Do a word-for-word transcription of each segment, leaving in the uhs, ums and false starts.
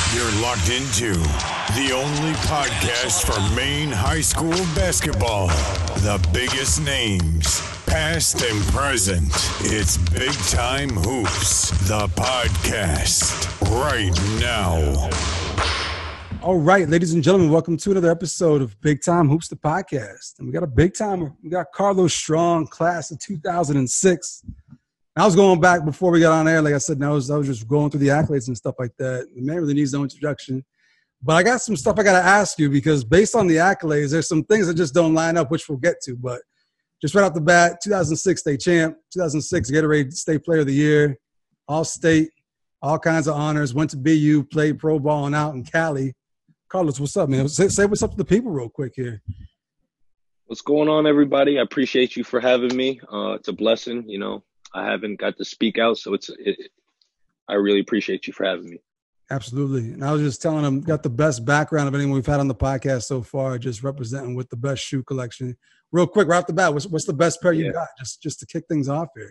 You're locked into the only podcast for Maine high school basketball. The biggest names, past and present. It's Big Time Hoops, the podcast, right now. All right, ladies and gentlemen, welcome to another episode of Big Time Hoops, the podcast. And we got a big timer. We got Carlos Strong, class of two thousand six. I was going back before we got on air. Like I said, I was, I was just going through the accolades and stuff like that. The man really needs no introduction. But I got some stuff I got to ask you because based on the accolades, there's some things that just don't line up, which we'll get to. But just right off the bat, two thousand six state champ, two thousand six Gatorade State Player of the Year, All-State, all kinds of honors, went to B U, played pro ball and out in Cali. Carlos, what's up, man? Say, say what's up to the people real quick here. What's going on, everybody? I appreciate you for having me. Uh, it's a blessing, you know. I haven't got to speak out, so it's. It, I really appreciate you for having me. Absolutely. And I was just telling them, got the best background of anyone we've had on the podcast so far, just representing with the best shoe collection. Real quick, right off the bat, what's, what's the best pair you yeah. got, just just to kick things off here?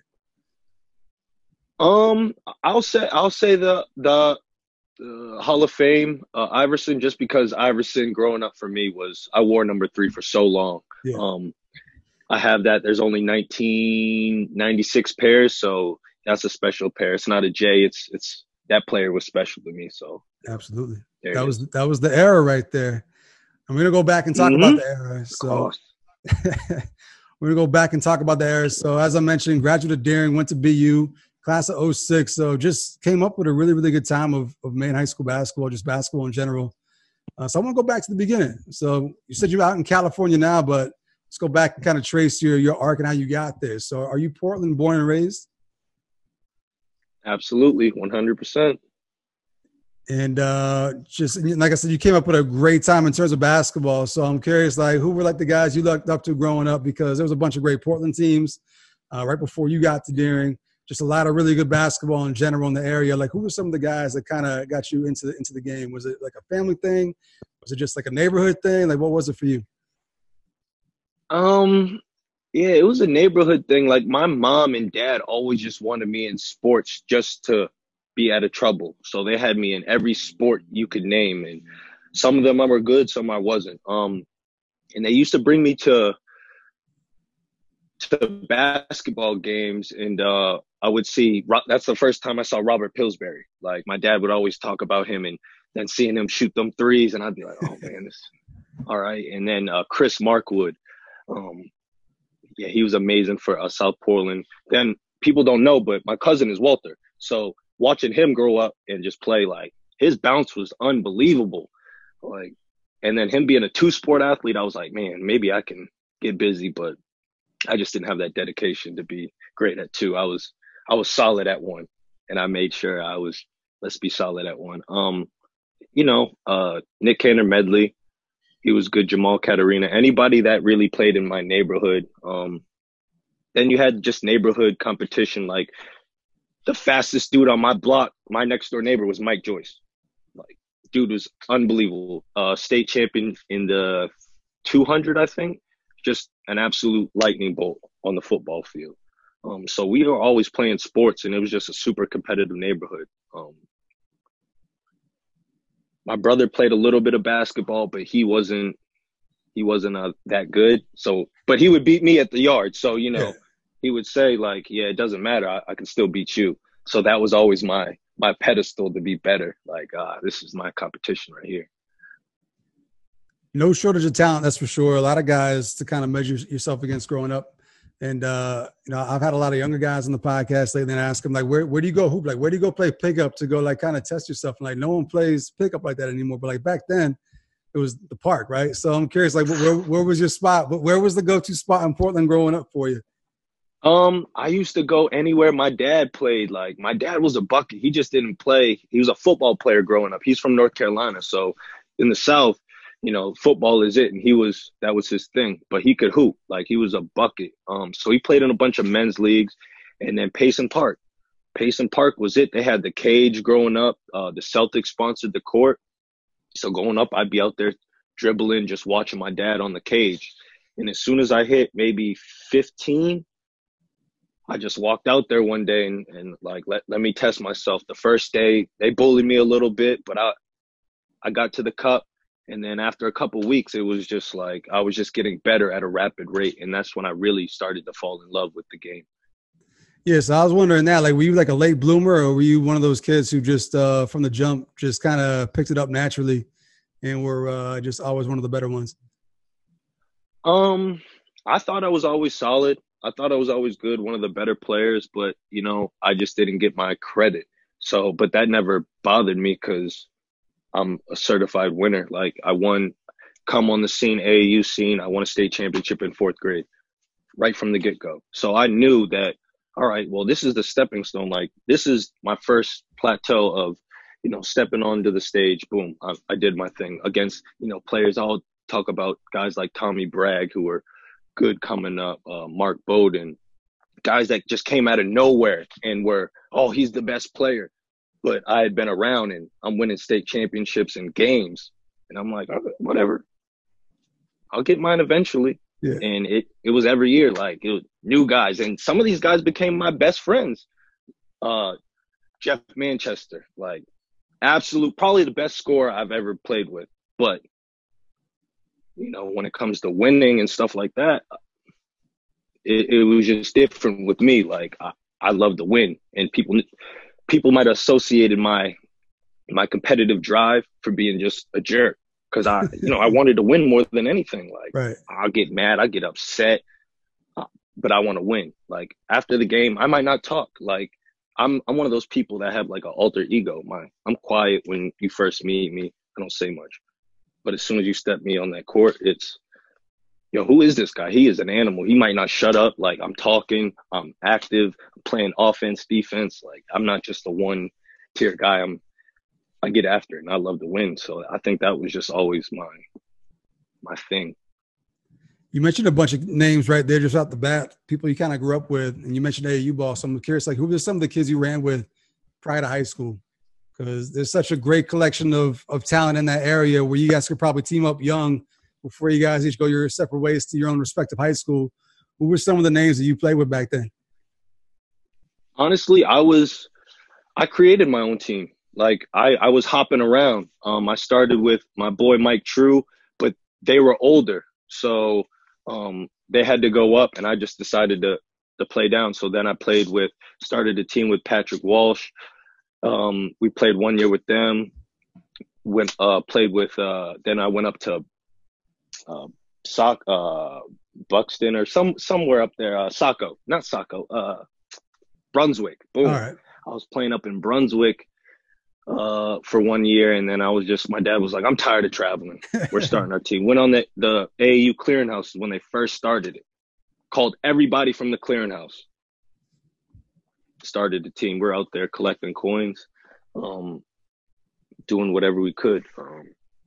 Um, I'll say I'll say the the uh, Hall of Fame uh, Iverson, just because Iverson growing up for me was I wore number three for so long. Yeah. Um. I have that. There's only nineteen ninety-six pairs, so that's a special pair. It's not a J. It's it's that player was special to me. So absolutely, that was is. that was the era right there. I'm gonna go back and talk mm-hmm. about the era. So we're gonna go back and talk about the era. So as I mentioned, graduated Deering, went to B U, class of oh six. So just came up with a really really good time of of Maine high school basketball, just basketball in general. Uh, so I want to go back to the beginning. So you said you're out in California now, but let's go back and kind of trace your, your arc and how you got there. So are you Portland born and raised? Absolutely, one hundred percent. And uh, just like I said, you came up with a great time in terms of basketball. So I'm curious, like, who were like the guys you looked up to growing up? Because there was a bunch of great Portland teams uh, right before you got to Deering. Just a lot of really good basketball in general in the area. Like, who were some of the guys that kind of got you into the, into the game? Was it like a family thing? Was it just like a neighborhood thing? Like, what was it for you? Um, yeah, it was a neighborhood thing. Like my mom and dad always just wanted me in sports just to be out of trouble. So they had me in every sport you could name. And some of them I were good, some I wasn't. Um, and they used to bring me to, to basketball games. And, uh, I would see, that's the first time I saw Robert Pillsbury. Like my dad would always talk about him and then seeing him shoot them threes. And I'd be like, oh man, this, all right. And then, uh, Chris Markwood. Um, yeah, he was amazing for uh, South Portland. Then people don't know, but my cousin is Walter. So watching him grow up and just play, like his bounce was unbelievable. Like, and then him being a two sport athlete, I was like, man, maybe I can get busy, but I just didn't have that dedication to be great at two. I was, I was solid at one, and I made sure I was, let's be solid at one. Um, you know, uh, Nick Cantor Medley. He was good. Jamal Caterina, anybody that really played in my neighborhood. Um, then you had just neighborhood competition. Like the fastest dude on my block, my next door neighbor was Mike Joyce. Like dude was unbelievable. Uh, state champion in the two hundred, I think. Just an absolute lightning bolt on the football field. Um, so we were always playing sports, and it was just a super competitive neighborhood. Um, My brother played a little bit of basketball, but he wasn't he wasn't uh, that good. So, but he would beat me at the yard. So, you know, yeah. he would say like, yeah, it doesn't matter. I, I can still beat you. So that was always my my pedestal to be better. Like, uh, this is my competition right here. No shortage of talent, that's for sure. A lot of guys to kind of measure yourself against growing up. And, uh, you know, I've had a lot of younger guys on the podcast lately and ask them, like, where, where do you go hoop? Like, where do you go play pickup to go, like, kind of test yourself? And, like, no one plays pickup like that anymore. But, like, back then, it was the park, right? So I'm curious, like, where, where was your spot? Where was the go-to spot in Portland growing up for you? Um, I used to go anywhere my dad played. Like, my dad was a bucket. He just didn't play. He was a football player growing up. He's from North Carolina. So in the South, you know, football is it. And he was, that was his thing, but he could hoop. Like he was a bucket. Um, so he played in a bunch of men's leagues, and then Payson Park. Payson Park was it. They had the cage growing up. Uh, the Celtics sponsored the court. So going up, I'd be out there dribbling, just watching my dad on the cage. And as soon as I hit maybe fifteen, I just walked out there one day and, and like, let, let me test myself. The first day, they bullied me a little bit, but I, I got to the cup. And then after a couple weeks, it was just like I was just getting better at a rapid rate. And that's when I really started to fall in love with the game. Yeah, so I was wondering that, like, were you like a late bloomer, or were you one of those kids who just uh, from the jump just kind of picked it up naturally and were uh, just always one of the better ones? Um, I thought I was always solid. I thought I was always good, one of the better players, but, you know, I just didn't get my credit. So, but that never bothered me because I'm a certified winner. Like, I won, come on the scene, A A U scene. I won a state championship in fourth grade right from the get-go. So I knew that, all right, well, this is the stepping stone. Like, this is my first plateau of, you know, stepping onto the stage. Boom, I, I did my thing against, you know, players. I'll talk about guys like Tommy Bragg, who were good coming up, uh, Mark Bowden, guys that just came out of nowhere and were, oh, he's the best player. But I had been around and I'm winning state championships and games. And I'm like, okay, whatever. I'll get mine eventually. Yeah. And it, it was every year, like, it was new guys. And some of these guys became my best friends. Uh, Jeff Manchester, like, absolute, probably the best scorer I've ever played with. But, you know, when it comes to winning and stuff like that, it, it was just different with me. Like, I, I love to win. And people people might have associated my my competitive drive for being just a jerk. Because I, you know, I wanted to win more than anything. Like, right. I'll get mad, I get upset, uh, but I want to win. Like, after the game, I might not talk. Like, I'm I'm one of those people that have like an alter ego. My I'm quiet when you first meet me. I don't say much, but as soon as you step me on that court, it's, yo, who is this guy? He is an animal. He might not shut up. Like, I'm talking, I'm active, I'm playing offense, defense. Like, I'm not just a one tier guy. I'm I get after it, and I love to win. So I think that was just always my my thing. You mentioned a bunch of names right there just out the bat, people you kind of grew up with, and you mentioned A A U ball. So I'm curious, like, who were some of the kids you ran with prior to high school? Because there's such a great collection of of talent in that area where you guys could probably team up young before you guys each go your separate ways to your own respective high school. Who were some of the names that you played with back then? Honestly, I was I created my own team. Like, I, I was hopping around. Um, I started with my boy Mike True, but they were older. So um, they had to go up, and I just decided to to play down. So then I played with, started a team with Patrick Walsh. Um, we played one year with them. Went, uh, played with, uh, then I went up to uh, Sock, uh, Buxton or some somewhere up there. Uh, Saco, not Saco, uh, Brunswick. Boom. All right. I was playing up in Brunswick uh for one year, and then I was just, my dad was like, I'm tired of traveling, we're starting our team. Went on the the A A U clearinghouse when they first started it, called everybody from the clearinghouse, started the team. We're out there collecting coins, um doing whatever we could. um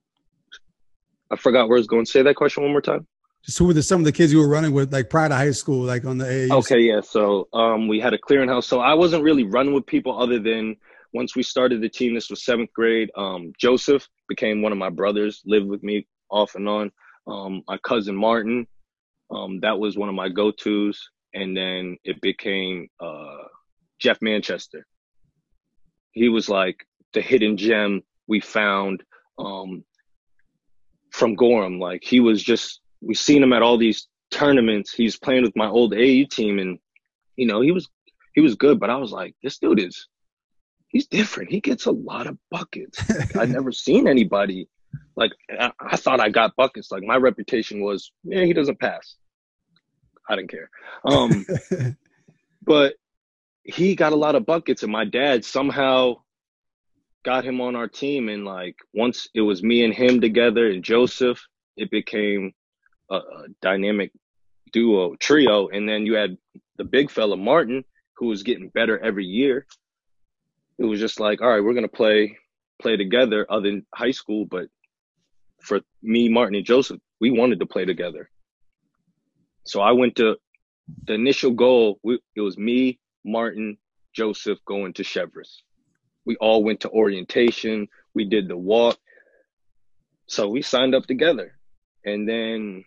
I forgot where I was going. Say that question one more time. Just who were the, some of the kids you were running with, like, prior to high school, like on the A A U? Okay, yeah, so um we had a clearinghouse, so I wasn't really running with people other than, once we started the team, this was seventh grade, um, Joseph became one of my brothers, lived with me off and on. Um, my cousin Martin, um, that was one of my go-tos. And then it became uh, Jeff Manchester. He was like the hidden gem we found um, from Gorham. Like, he was just, we seen him at all these tournaments. He was playing with my old A A U team, and, you know, he was he was good. But I was like, this dude is, he's different. He gets a lot of buckets. I'd never seen anybody. Like, I, I thought I got buckets. Like, my reputation was, yeah, he doesn't pass. I didn't care. Um, but he got a lot of buckets, and my dad somehow got him on our team. And, like, once it was me and him together and Joseph, it became a, a dynamic duo, trio. And then you had the big fella, Martin, who was getting better every year. It was just like, all right, we're going to play play together other than high school. But for me, Martin, and Joseph, we wanted to play together. So I went to the initial goal. We, it was me, Martin, Joseph going to Chevrolet. We all went to orientation. We did the walk. So we signed up together. And then,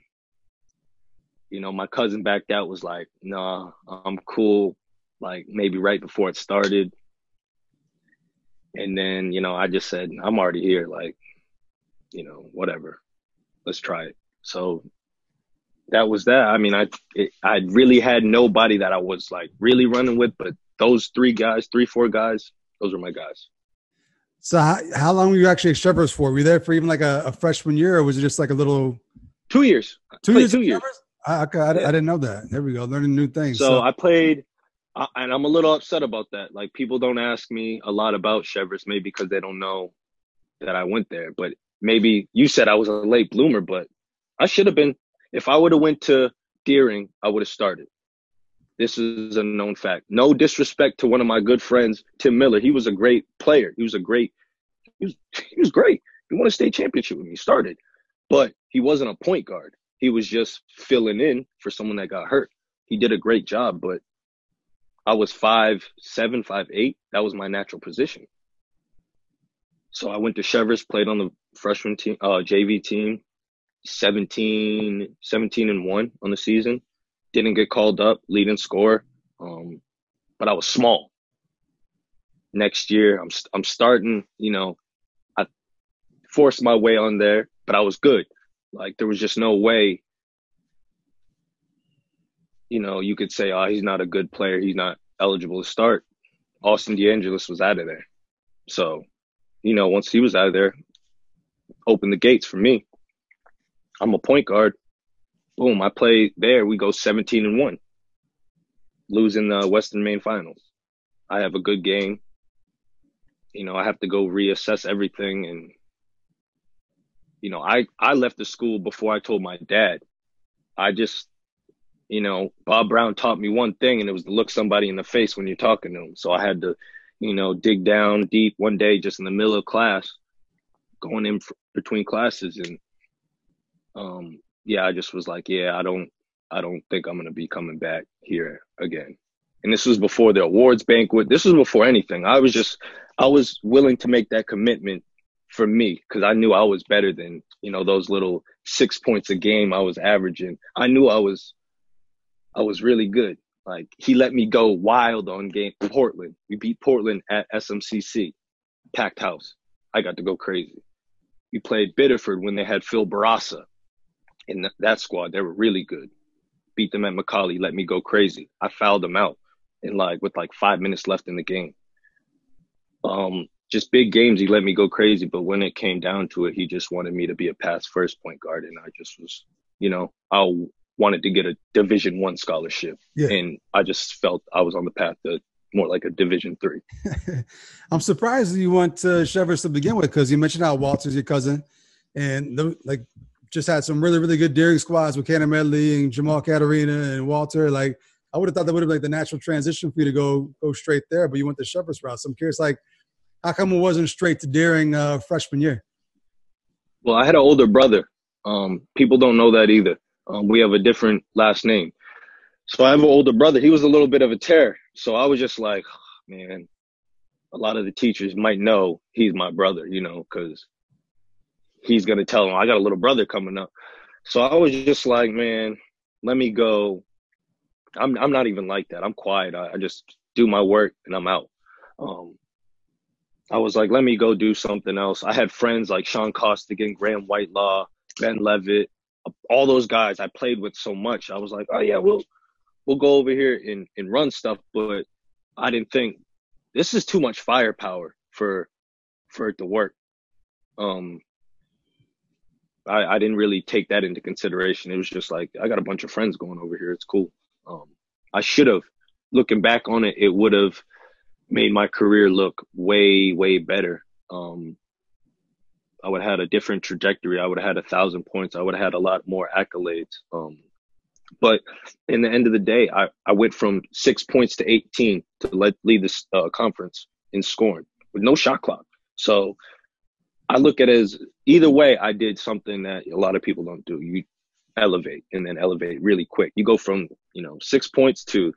you know, my cousin backed out, was like, nah, I'm cool. Like, maybe right before it started. And then, you know, I just said, I'm already here. Like, you know, whatever. Let's try it. So that was that. I mean, I it, I really had nobody that I was like really running with, but those three guys, three, four guys, those were my guys. So how, how long were you actually at Chevrolet's for? Were you there for even like a, a freshman year, or was it just like a little? Two years. Two years. Two years. I, okay, I, yeah. I didn't know that. There we go, learning new things. So, so. I played, uh, and I'm a little upset about that. Like, people don't ask me a lot about Chevrolet's, maybe because they don't know that I went there. But maybe you said I was a late bloomer, but I should have been. If I would have went to Deering, I would have started. This is a known fact. No disrespect to one of my good friends, Tim Miller. He was a great player. He was a great. He was. He was great. He won a state championship with me. He started, but he wasn't a point guard. He was just filling in for someone that got hurt. He did a great job, but I was five seven, five eight. That was my natural position. So I went to Chevrolet's, played on the freshman team, uh, J V team, seventeen, seventeen and one on the season. Didn't get called up, leading scorer, um, but I was small. Next year, I'm I'm starting. You know, I forced my way on there, but I was good. Like, there was just no way, you know, you could say, oh, he's not a good player. He's not eligible to start. Austin DeAngelis was out of there. So, you know, once he was out of there, opened the gates for me. I'm a point guard. Boom, I play there. We go seventeen and one, losing the Western Maine Finals. I have a good game. You know, I have to go reassess everything, and you know, I, I left the school before I told my dad. I just, you know, Bob Brown taught me one thing, and it was to look somebody in the face when you're talking to them. So I had to, you know, dig down deep one day just in the middle of class, going in for, between classes. And, um, yeah, I just was like, yeah, I don't, I don't think I'm going to be coming back here again. And this was before the awards banquet. This was before anything. I was just, I was willing to make that commitment for me, because I knew I was better than, you know, those little six points a game I was averaging. I knew I was, I was really good. Like, he let me go wild on game Portland. We beat Portland at S M C C, packed house. I got to go crazy. We played Biddeford when they had Phil Barassa in that squad. They were really good. Beat them at McCauley, let me go crazy. I fouled them out in like with like five minutes left in the game. Um. Just big games, he let me go crazy. But when it came down to it, he just wanted me to be a pass first point guard. And I just was, you know, I wanted to get a Division One scholarship. Yeah. And I just felt I was on the path to more like a Division Three. I'm surprised you went to Chevrolet's to begin with, because you mentioned how Walter's your cousin. And the, like just had some really, really good Deering squads with Cannon Medley and Jamal Caterina and Walter. Like, I would have thought that would have been like the natural transition for you to go go straight there. But you went the Chevrolet's route. So I'm curious, like, how come it wasn't straight to Deering uh, freshman year? Well, I had an older brother. Um, people don't know that either. Um, we have a different last name. So I have an older brother. He was a little bit of a terror. So I was just like, oh, man, a lot of the teachers might know he's my brother, you know, because he's going to tell them, I got a little brother coming up. So I was just like, man, let me go. I'm I'm not even like that. I'm quiet. I, I just do my work and I'm out. Um, I was like, let me go do something else. I had friends like Sean Costigan, Graham Whitelaw, Ben Levitt, all those guys I played with so much. I was like, oh, yeah, we'll we'll go over here and, and run stuff. But I didn't think this is too much firepower for for it to work. Um, I, I didn't really take that into consideration. It was just like, I got a bunch of friends going over here. It's cool. Um, I should have, looking back on it, it would have made my career look way, way better. Um, I would have had a different trajectory. I would have had a thousand points. I would have had a lot more accolades. Um, but in the end of the day, I, I went from six points to eighteen to let, lead this uh, conference in scoring with no shot clock. So I look at it as either way, I did something that a lot of people don't do. You elevate and then elevate really quick. You go from, you know, six points to,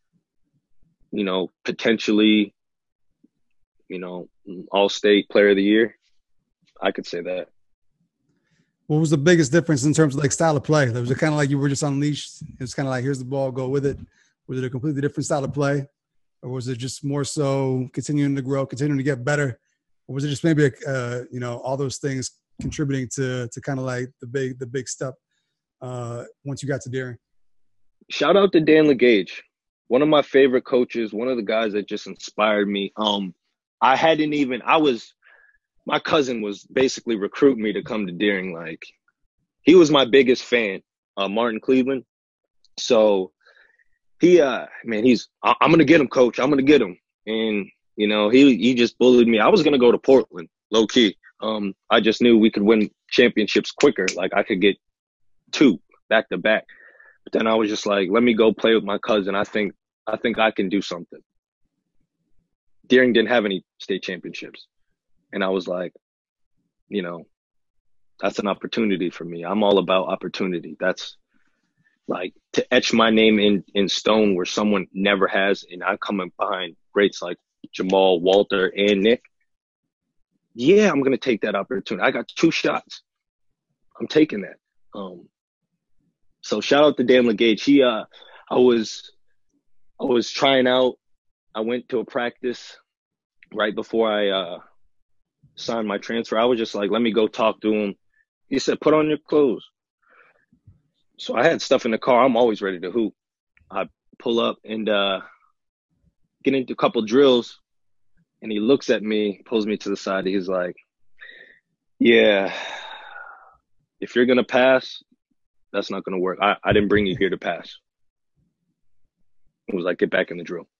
you know, potentially, you know, all-state player of the year. I could say that. What was the biggest difference in terms of like style of play? Was it kind of like you were just unleashed? It was kind of like, here's the ball, go with it. Was it a completely different style of play? Or was it just more so continuing to grow, continuing to get better? Or was it just maybe, uh, you know, all those things contributing to to kind of like the big the big step uh, once you got to Deering? Shout out to Dan LeGage, one of my favorite coaches, one of the guys that just inspired me. Um, I hadn't even, I was, my cousin was basically recruiting me to come to Deering. Like, he was my biggest fan, uh, Martin Cleveland. So he, uh, man, he's, I- I'm going to get him, coach. I'm going to get him. And, you know, he, he just bullied me. I was going to go to Portland, low key. Um, I just knew we could win championships quicker. Like, I could get two back to back. But then I was just like, let me go play with my cousin. I think, I think I can do something. Deering didn't have any state championships. And I was like, you know, that's an opportunity for me. I'm all about opportunity. That's like to etch my name in, in stone where someone never has. And I come in behind greats like Jamal, Walter, and Nick. Yeah, I'm going to take that opportunity. I got two shots. I'm taking that. Um, so shout out to Dan LeGage. He, uh, I was, I was trying out. I went to a practice right before I uh, signed my transfer. I was just like, let me go talk to him. He said, put on your clothes. So I had stuff in the car. I'm always ready to hoop. I pull up and uh, get into a couple drills. And he looks at me, pulls me to the side. He's like, yeah, if you're going to pass, that's not going to work. I, I didn't bring you here to pass. It was like, get back in the drill.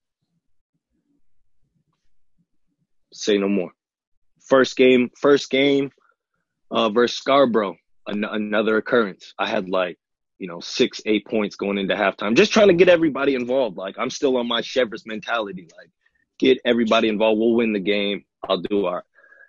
Say no more. First game, first game uh, versus Scarborough, an- another occurrence. I had like, you know, six, eight points going into halftime. Just trying to get everybody involved. Like, I'm still on my Chevrolet mentality. Like, get everybody involved. We'll win the game. I'll do our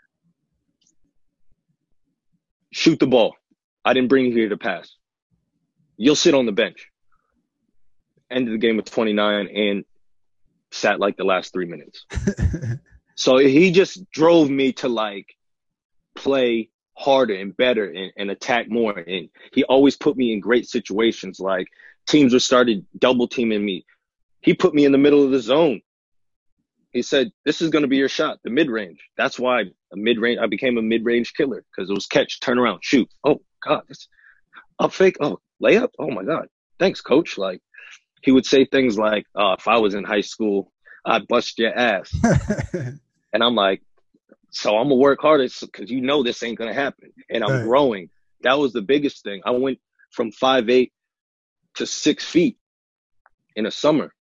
shoot the ball. I didn't bring you here to pass. You'll sit on the bench. Ended the game with twenty-nine and sat like the last three minutes. So he just drove me to like play harder and better and, and attack more. And he always put me in great situations. Like teams were started double teaming me. He put me in the middle of the zone. He said, this is going to be your shot, the mid-range. That's why a mid-range, I became a mid-range killer because it was catch, turn around, shoot. Oh, God, it's up fake. Oh, layup. Oh, my God. Thanks, coach. Like, he would say things like, uh, if I was in high school, I'd bust your ass. And I'm like, so I'm going to work harder because you know this ain't going to happen. And I'm right. growing. That was the biggest thing. I went from five eight to six feet in a summer.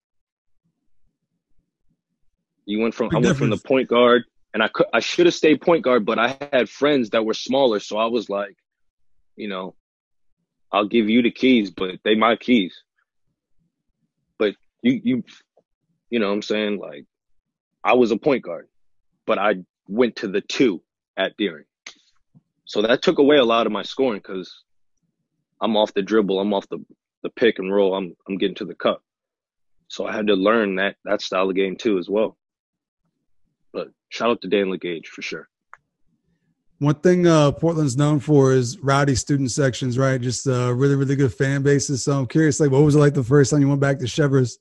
You went from, Big I went difference. from the point guard, and I could, I should have stayed point guard, but I had friends that were smaller. So I was like, you know, I'll give you the keys, but they my keys. But you, you, you know what I'm saying? Like, I was a point guard, but I went to the two at Deering. So that took away a lot of my scoring because I'm off the dribble. I'm off the, the pick and roll. I'm, I'm getting to the cup. So I had to learn that, that style of game too as well. But shout out to Dan LeGage for sure. One thing uh, Portland's known for is rowdy student sections, right? Just uh, really, really good fan bases. So I'm curious, like, what was it like the first time you went back to Chevers?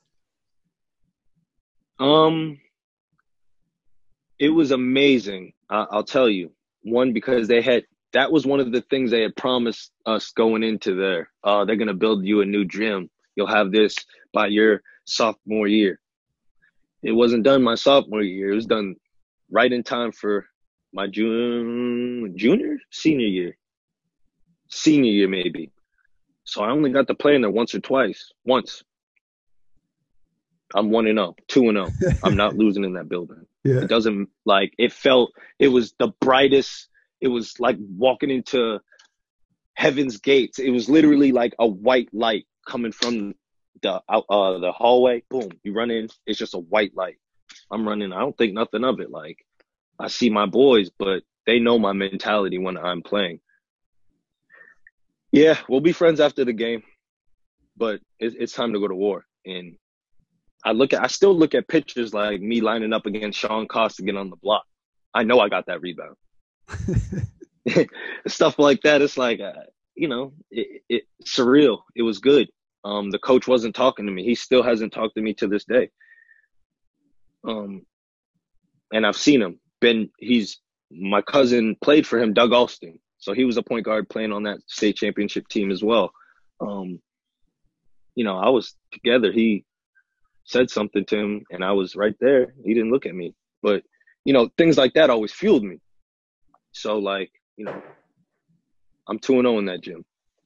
Um, it was amazing. Uh, I'll tell you. One, because they had that was one of the things they had promised us going into there. Uh, they're gonna build you a new gym. You'll have this by your sophomore year. It wasn't done my sophomore year. It was done right in time for my June, junior, senior year, senior year maybe. So I only got to play in there once or twice. Once. I'm one and zero, two and zero. I'm not losing in that building. Yeah. It doesn't like it felt. It was the brightest. It was like walking into heaven's gates. It was literally like a white light coming from the uh the hallway. Boom, you run in. It's just a white light. I'm running. I don't think nothing of it. Like I see my boys, but they know my mentality when I'm playing. Yeah, we'll be friends after the game, but it's, it's time to go to war. And I look at, I still look at pictures like me lining up against Sean Costigan on the block. I know I got that rebound. Stuff like that. It's like, uh, you know, it, it surreal. It was good. Um, the coach wasn't talking to me. He still hasn't talked to me to this day. Um, and I've seen him. Ben, he's my cousin played for him, Doug Alston. So he was a point guard playing on that state championship team as well. Um, you know, I was together. He said something to him, and I was right there. He didn't look at me. But, you know, things like that always fueled me. So, like, you know, I'm two and oh in that gym.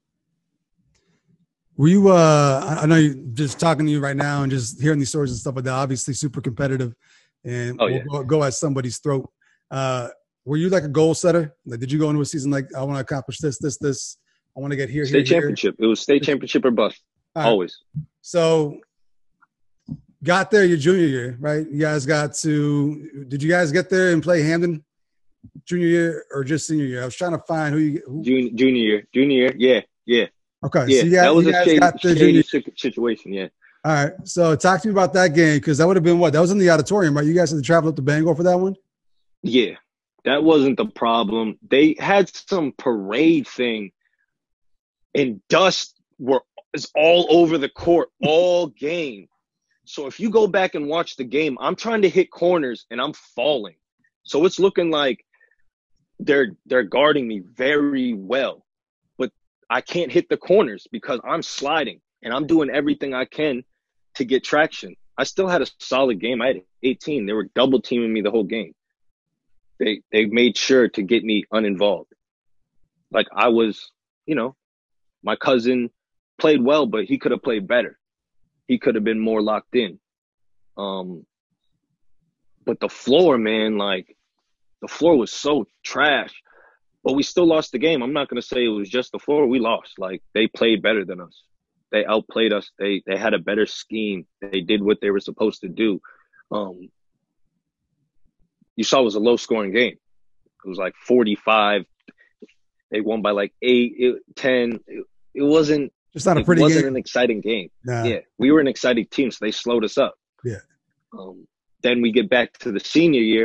Were you, uh, I know you just talking to you right now and just hearing these stories and stuff like that, obviously super competitive and oh, yeah. we'll go, go at somebody's throat. Uh, were you like a goal setter? Like, did you go into a season like, I want to accomplish this, this, this. I want to get here, State here, championship. Here. It was state championship or bust. Right. Always. So got there your junior year, right? You guys got to, did you guys get there and play Hampden junior year or just senior year? I was trying to find who you who. Junior, junior year. Junior year. Yeah. Yeah. Okay. Yeah. So you guys, that was you a shady, got the shady junior... situation. Yeah. All right. So talk to me about that game, because that would have been what? That was in the auditorium, right? You guys had to travel up to Bangor for that one? Yeah. That wasn't the problem. They had some parade thing, and dust were is all over the court all game. So if you go back and watch the game, I'm trying to hit corners and I'm falling. So it's looking like they're they're guarding me very well, but I can't hit the corners because I'm sliding and I'm doing everything I can to get traction. I still had a solid game. I had eighteen. They were double teaming me the whole game. They they made sure to get me uninvolved. Like I was, you know, my cousin played well, but he could have played better. He could have been more locked in. Um, but the floor, man, like the floor was so trash. But we still lost the game. I'm not going to say it was just the floor. We lost. Like they played better than us. They outplayed us. They they had a better scheme. They did what they were supposed to do. Um, you saw it was a low-scoring game. It was like forty-five. They won by like eight, ten. It, it wasn't. It's not a pretty It wasn't game. an exciting game. Nah. Yeah, we were an exciting team, so they slowed us up. Yeah. Um, then we get back to the senior year.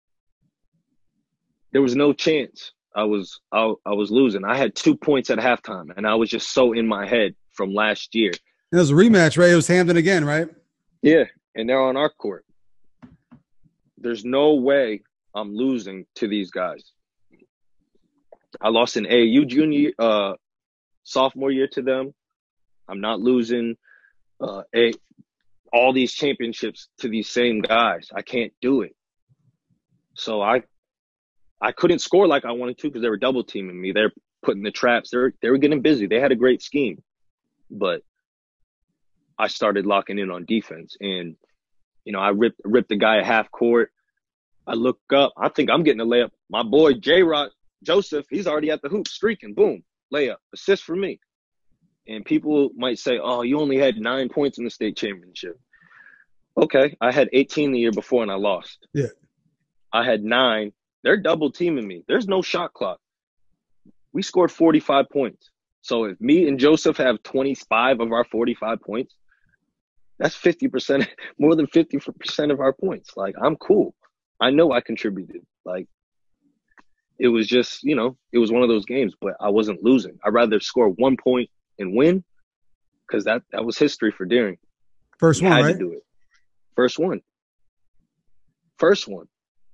There was no chance. I was I, I was losing. I had two points at halftime, and I was just so in my head from last year. It was a rematch, right? It was Hampden again, right? Yeah, and they're on our court. There's no way I'm losing to these guys. I lost in A A U junior, uh, sophomore year to them. I'm not losing uh, a all these championships to these same guys. I can't do it. So I I couldn't score like I wanted to because they were double teaming me. They're putting the traps. They were they were getting busy. They had a great scheme, but I started locking in on defense, and you know I ripped ripped the guy at half court. I look up. I think I'm getting a layup. My boy J. Rock Joseph, he's already at the hoop, streaking. Boom, layup, assist for me. And people might say, "Oh, you only had nine points in the state championship." Okay, I had eighteen the year before and I lost. Yeah, I had nine. They're double teaming me. There's no shot clock. We scored forty-five points. So if me and Joseph have twenty-five of our forty-five points, that's fifty percent, more than fifty percent of our points. Like, I'm cool. I know I contributed. Like, it was just, you know, it was one of those games, but I wasn't losing. I'd rather score one point and win because that, that was history for Deering. First We one, had right? to do it. First one. First one.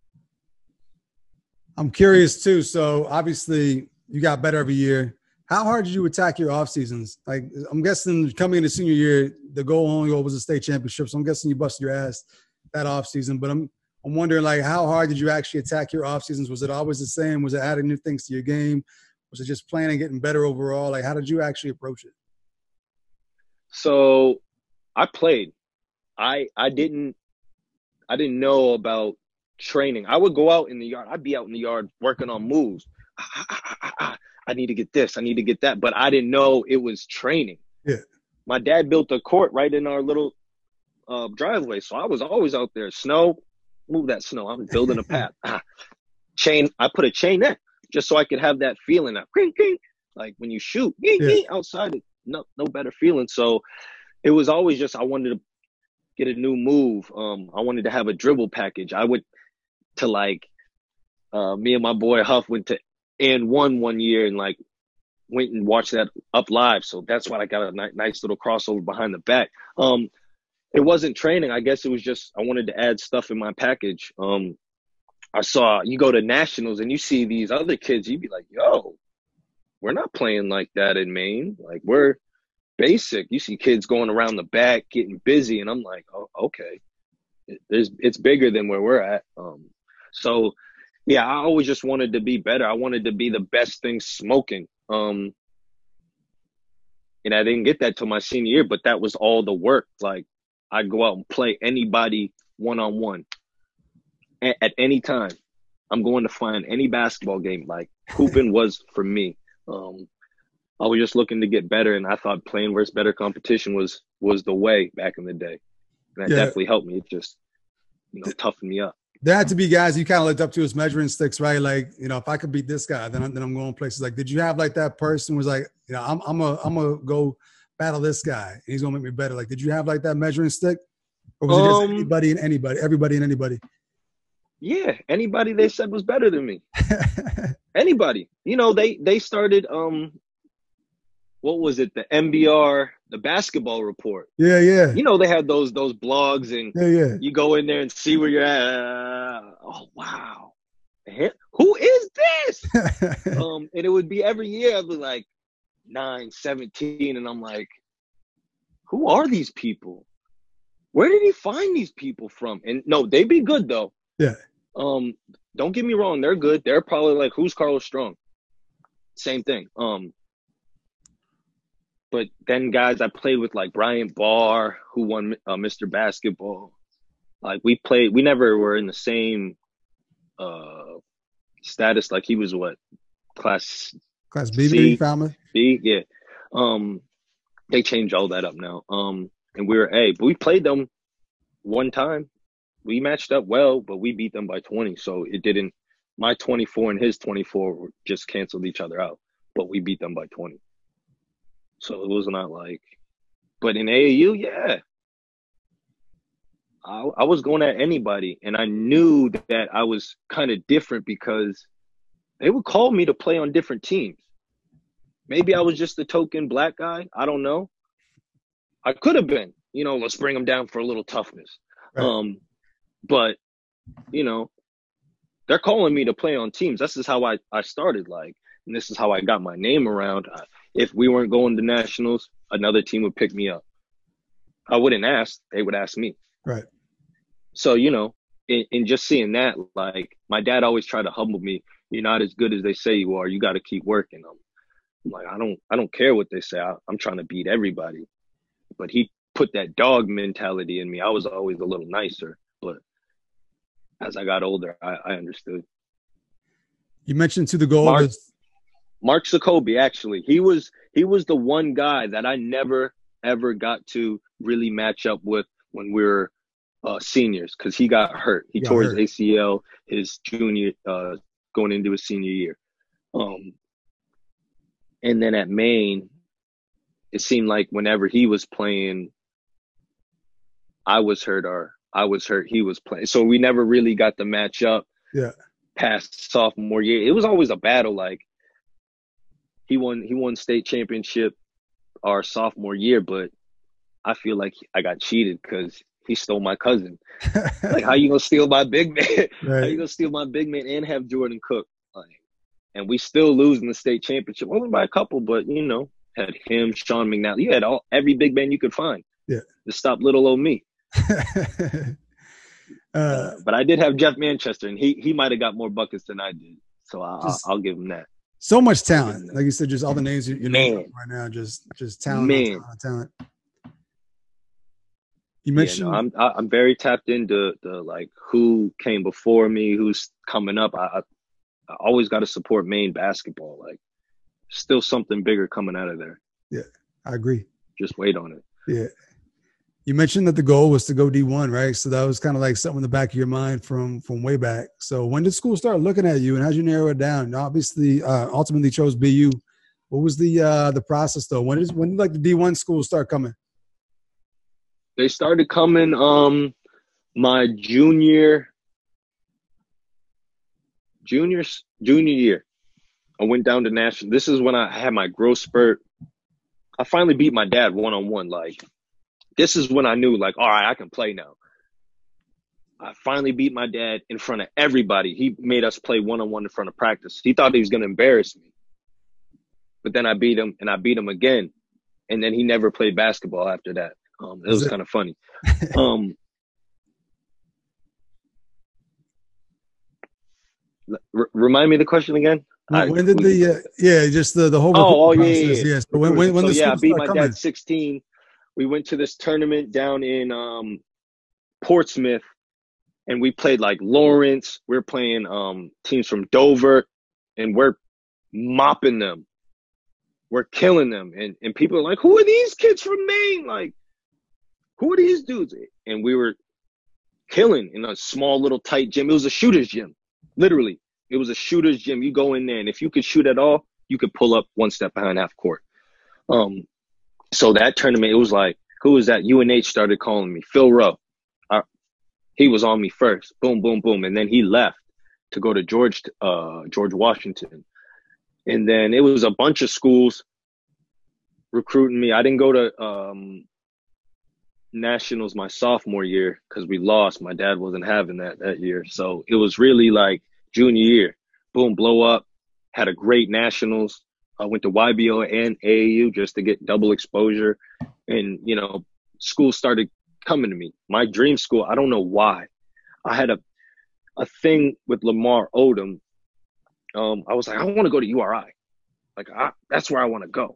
I'm curious too. So obviously you got better every year. How hard did you attack your off seasons? Like, I'm guessing coming into senior year, the goal only goal was a state championship. So I'm guessing you busted your ass that off season. But I'm I'm wondering, like, how hard did you actually attack your off seasons? Was it always the same? Was it adding new things to your game? Was it just playing and getting better overall? Like, how did you actually approach it? So I played. I I didn't I didn't know about training. I would go out in the yard. I'd be out in the yard working on moves. I need to get this. I need to get that. But I didn't know it was training. Yeah. My dad built a court right in our little uh, driveway. So I was always out there. Snow, move that snow. I'm building a path. Chain. I put a chain there just so I could have that feeling. That, like when you shoot Yeah. outside, no, no better feeling. So it was always just I wanted to get a new move. Um, I wanted to have a dribble package. I went to like uh, me and my boy Huff went to and one one year and like went and watched that up live. So that's why I got a ni- nice little crossover behind the back. Um, it wasn't training. I guess it was just I wanted to add stuff in my package. Um, I saw you go to nationals and you see these other kids. You'd be like, yo, we're not playing like that in Maine. Like, we're basic. You see kids going around the back, getting busy, and I'm like, oh, okay. It, there's, it's bigger than where we're at. Um, so, yeah, I always just wanted to be better. I wanted to be the best thing smoking. Um, and I didn't get that till my senior year, but that was all the work. Like, I'd go out and play anybody one-on-one at, at any time. I'm going to find any basketball game. Like, hooping was for me. Um, I was just looking to get better, and I thought playing where it's better competition was was the way back in the day. And that Yeah. definitely helped me. It just, you know, toughened me up. There had to be guys you kind of looked up to as measuring sticks, right? Like, you know, if I could beat this guy, then I'm, then I'm going places. Like, did you have like that person who was like, you know, I'm I'm a I'm gonna go battle this guy, and he's gonna make me better. Like, did you have like that measuring stick, or was it just Um, anybody and anybody, everybody and anybody? Yeah, anybody they said was better than me. Anybody. You know, they they started um what was it, the M B R, the basketball report. Yeah, yeah, You know, they had those those blogs, and yeah, yeah. you go in there and see where you're at. Uh, oh wow. Who is this? um, and it would be every year I'd be like nine, seventeen, and I'm like, who are these people? Where did he find these people from? And no, they be good though. Yeah. Um, don't get me wrong, they're good. They're probably like, who's Carlos Strong? Same thing. Um, but then guys I played with, like Brian Barr, who won uh, Mister Basketball. Like, we played, we never were in the same uh status. Like, he was what, class Class B, C, B, Falmouth. B, yeah. Um, they changed all that up now. Um, and we were A, but we played them one time. We matched up well, but we beat them by twenty. So it didn't, my twenty-four and his twenty-four just canceled each other out, but we beat them by twenty. So it was not like, but in A A U, yeah. I, I was going at anybody, and I knew that I was kind of different because they would call me to play on different teams. Maybe I was just the token black guy. I don't know. I could have been, you know, let's bring them down for a little toughness. Right. Um, but, you know, they're calling me to play on teams. This is how I, I started, like, and this is how I got my name around. If we weren't going to nationals, another team would pick me up. I wouldn't ask. They would ask me. Right. So, you know, in, in just seeing that, like, my dad always tried to humble me. You're not as good as they say you are. You got to keep working. I'm, I'm like, I don't, I don't care what they say. I, I'm trying to beat everybody. But he put that dog mentality in me. I was always a little nicer, but as I got older, I, I understood. You mentioned to the goal Mark, was Mark Jacoby, actually. He was he was the one guy that I never, ever got to really match up with when we were uh, seniors, because he got hurt. He got tore hurt. his A C L his junior, uh, going into his senior year. Um, and then at Maine, it seemed like whenever he was playing, I was hurt or I was hurt, he was playing. So we never really got the match up. Yeah. Past sophomore year. It was always a battle. Like, he won he won state championship our sophomore year, but I feel like I got cheated because he stole my cousin. Like, how you gonna steal my big man? Right. How you gonna steal my big man and have Jordan Cook? Like, and we still lose in the state championship, only by a couple, but you know, had him, Sean McNally. You had all every big man you could find. Yeah. To stop little old me. uh, Uh, but I did have Jeff Manchester, and he he might have got more buckets than I did. So I, Just- I'll, I'll give him that. so much talent. Like you said, just all the names you- you're Man. naming right now, just just talent, on Man. talent, on talent. You Yeah, mentioned no, I'm I- I'm very tapped into the like who came before me, who's coming up. I, I, I always got to support Maine basketball. Like, still something bigger coming out of there. I agree. Just wait on it. Yeah. You mentioned that the goal was to go D one, right? So that was kind of like something in the back of your mind from from way back. So when did school start looking at you, and how'd you narrow it down? You obviously, uh, ultimately chose B U. What was the uh, the process though? When is when did like the D one schools start coming? They started coming um my junior junior junior year. I went down to national. This is when I had my growth spurt. I finally beat my dad one on one. Like, this is when I knew, like, all right, I can play now. I finally beat my dad in front of everybody. He made us play one on one in front of practice. He thought he was going to embarrass me. but then I beat him and I beat him again. And then he never played basketball after that. Um, it was kind of funny. Um, r- remind me the question again. When, when did the uh, yeah, just the the whole oh, oh process, yeah, yeah, yeah. yeah. So when when, when so the yeah, I beat my coming? dad sixteen. We went to this tournament down in um, Portsmouth, and we played like Lawrence. We we're playing um, teams from Dover, and we're mopping them. We're killing them, and and people are like, "Who are these kids from Maine? Like, who are these dudes?" And we were killing in a small little tight gym. It was a shooter's gym, literally. It was a shooter's gym. You go in there, and if you could shoot at all, you could pull up one step behind half court. Um, so that tournament, it was like, who was that? U N H started calling me. Phil Rowe. I, he was on me first. Boom, boom, boom. And then he left to go to George, uh, George Washington. And then it was a bunch of schools recruiting me. I didn't go to um, nationals my sophomore year because we lost. My dad wasn't having that that year. So it was really like junior year. Boom, blow up. Had a great nationals. I went to Y B O and A A U just to get double exposure. And, you know, school started coming to me. My dream school, I don't know why. I had a a thing with Lamar Odom. Um, I was like, I want to go to U R I. Like, I, that's where I want to go.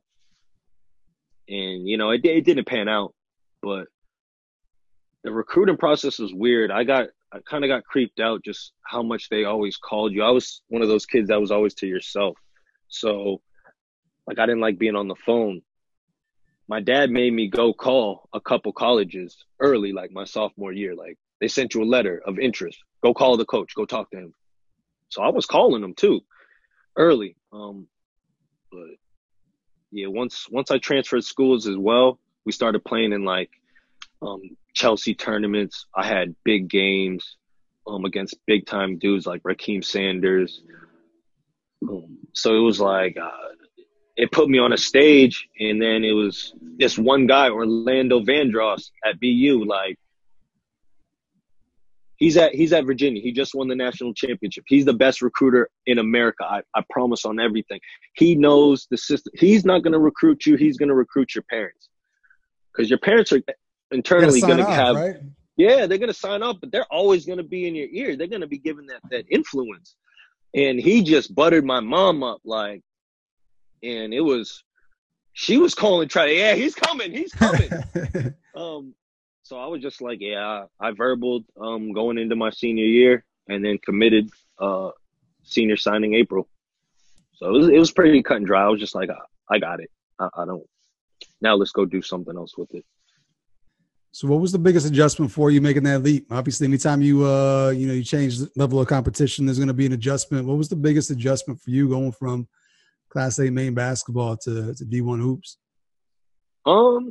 And, you know, it, it didn't pan out. But the recruiting process was weird. I got, I kind of got creeped out just how much they always called you. I was one of those kids that was always to yourself. So, like, I didn't like being on the phone. My dad made me go call a couple colleges early, like my sophomore year. Like, they sent you a letter of interest. Go call the coach. Go talk to him. So I was calling them too early. Um, but yeah, once once I transferred schools as well, we started playing in like um, Chelsea tournaments. I had big games um, against big time dudes like Raheem Sanders. Um, so it was like uh, it put me on a stage, and then it was this one guy, Orlando Vandross at B U, like. He's at he's at Virginia. He just won the national championship. He's the best recruiter in America. I, I promise on everything. He knows the system. He's not going to recruit you. He's going to recruit your parents, because your parents are internally going to have. Right? Yeah, they're going to sign up, but they're always going to be in your ear. They're going to be given that that influence. And he just buttered my mom up, like, and it was. She was calling, trying to, yeah, he's coming, he's coming. um. So I was just like, yeah, I, I verbaled um, going into my senior year, and then committed uh, senior signing April. So it was, it was pretty cut and dry. I was just like, I, I got it. I, I don't. Now let's go do something else with it. So what was the biggest adjustment for you making that leap? Obviously, anytime you uh you know you change the level of competition, there's going to be an adjustment. What was the biggest adjustment for you going from Class A Maine basketball to, to D one hoops? Um.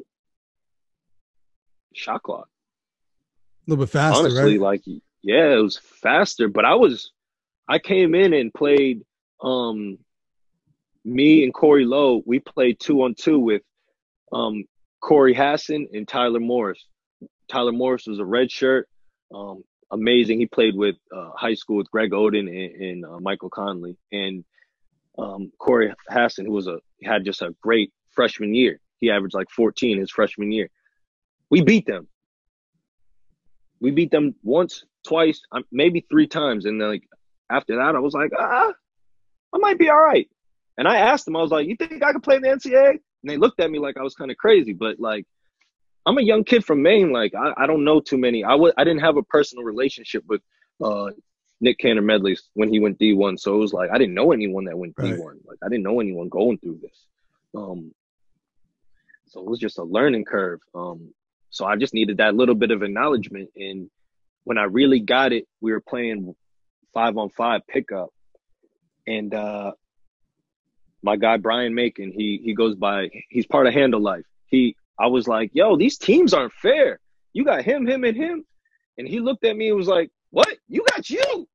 Shot clock. A little bit faster, honestly, right? like, yeah, it was faster. But I was, I came in and played. Um, me and Corey Lowe, we played two on two with um, Corey Hassan and Tyler Morris. Tyler Morris was a red shirt, um, amazing. He played with uh, high school with Greg Oden and, and uh, Michael Conley, and um, Corey Hassan, who was a had just a great freshman year. He averaged like fourteen his freshman year. We beat them. We beat them once, twice, maybe three times. And then, like, after that, I was like, ah, I might be all right. And I asked them, I was like, you think I could play in the N C A A? And they looked at me like I was kind of crazy. But, like, I'm a young kid from Maine. Like, I, I don't know too many. I w- I didn't have a personal relationship with uh, Nick Cantor-Medley when he went D one. So it was like I didn't know anyone that went right. D one. Like, I didn't know anyone going through this. Um, so it was just a learning curve. Um, So I just needed that little bit of acknowledgement. And when I really got it, we were playing five on five pickup. And uh, my guy, Brian Macon, he he goes by, he's part of Handle Life. He, I was like, yo, these teams aren't fair. You got him, him, and him. And he looked at me and was like, what? You got you.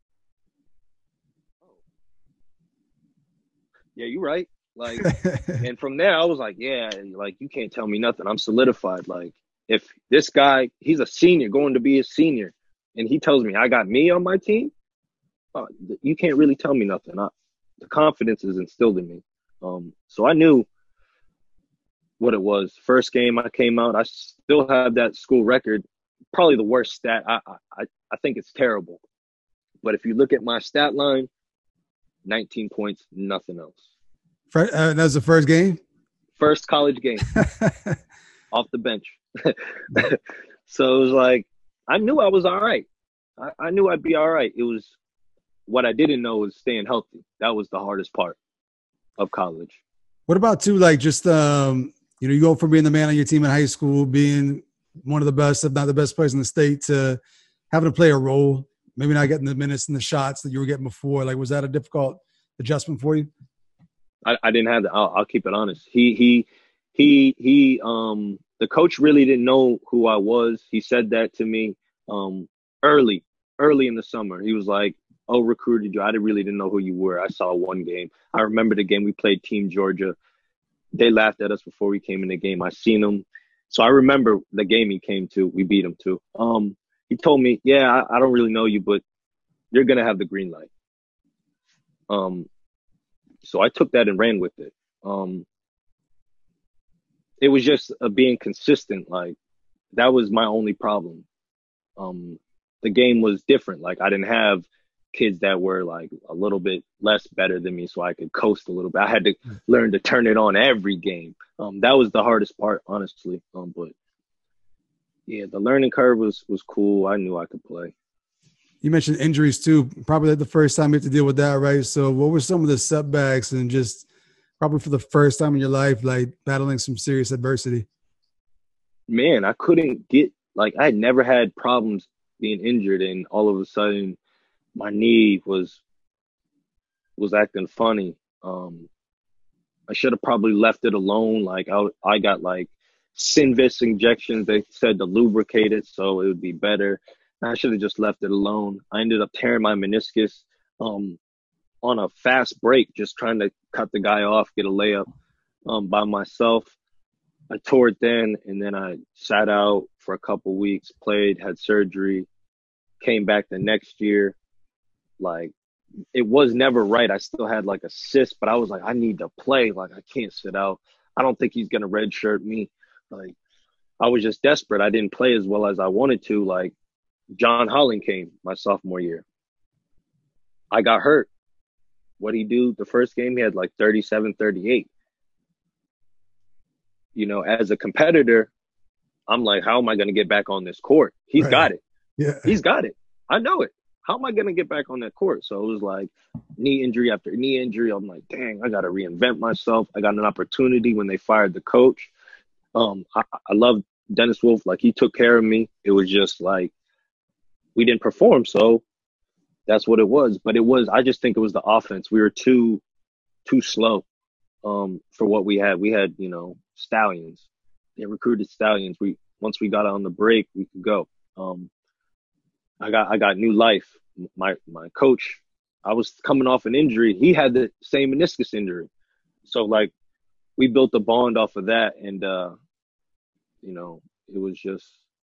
Yeah, you're right. Like, and from there, I was like, yeah, like, you can't tell me nothing. I'm solidified. Like, if this guy, he's a senior, going to be a senior, and he tells me I got me on my team, uh, you can't really tell me nothing. I, the confidence is instilled in me. Um, so I knew what it was. First game I came out, I still have that school record. Probably the worst stat. I I I think it's terrible. But if you look at my stat line, nineteen points, nothing else. For, uh, that was the first game? First college game. Off the bench. So it was like, I knew I was all right. I, I knew I'd be all right. It was, what I didn't know was staying healthy. That was the hardest part of college. What about, too, like just, um, you know, you go from being the man on your team in high school, being one of the best, if not the best players in the state, to having to play a role, maybe not getting the minutes and the shots that you were getting before. Like, was that a difficult adjustment for you? I, I didn't have that. I'll, I'll keep it honest. He, he, he, he, um, the coach really didn't know who I was. He said that to me, um, early, early in the summer. He was like, oh, recruited you. I really didn't know who you were. I saw one game. I remember the game we played Team Georgia. They laughed at us before we came in the game. I seen them. So I remember the game he came to. We beat him too. Um, he told me, yeah, I, I don't really know you, but you're going to have the green light. Um, so I took that and ran with it. Um, it was just uh, being consistent. Like, that was my only problem. Um, the game was different. Like, I didn't have kids that were like a little bit less better than me, so I could coast a little bit. I had to learn to turn it on every game. Um, that was the hardest part, honestly. Um, but yeah, the learning curve was was cool. I knew I could play. You mentioned injuries too. Probably the first time you had to deal with that, right? So, what were some of the setbacks, and just probably for the first time in your life, like battling some serious adversity? Man, I couldn't get like I had never had problems being injured, and all of a sudden, my knee was was acting funny. Um, I should have probably left it alone. Like I, I got like Synvis injections. They said to lubricate it so it would be better. I should have just left it alone. I ended up tearing my meniscus um, on a fast break, just trying to cut the guy off, get a layup um, by myself. I tore it then, and then I sat out for a couple weeks, played, had surgery, came back the next year. Like, it was never right. I still had like a cyst, but I was like, I need to play. Like, I can't sit out. I don't think he's going to redshirt me. Like, I was just desperate. I didn't play as well as I wanted to. Like, John Holland came my sophomore year. I got hurt. What'd he do? The first game, he had like thirty-seven, thirty-eight. You know, as a competitor, I'm like, how am I going to get back on this court? He's Right. got it. Yeah. He's got it. I know it. How am I going to get back on that court? So it was like knee injury after knee injury. I'm like, dang, I got to reinvent myself. I got an opportunity when they fired the coach. Um, I, I love Dennis Wolf. Like, he took care of me. It was just like, we didn't perform. So that's what it was. But it was, I just think it was the offense. We were too, too slow um, for what we had. We had, you know, stallions. They recruited stallions. We, once we got on the break, we could go. Um, I got, I got new life. My, my coach, I was coming off an injury. He had the same meniscus injury. So like, we built a bond off of that. And, uh, you know, it was just,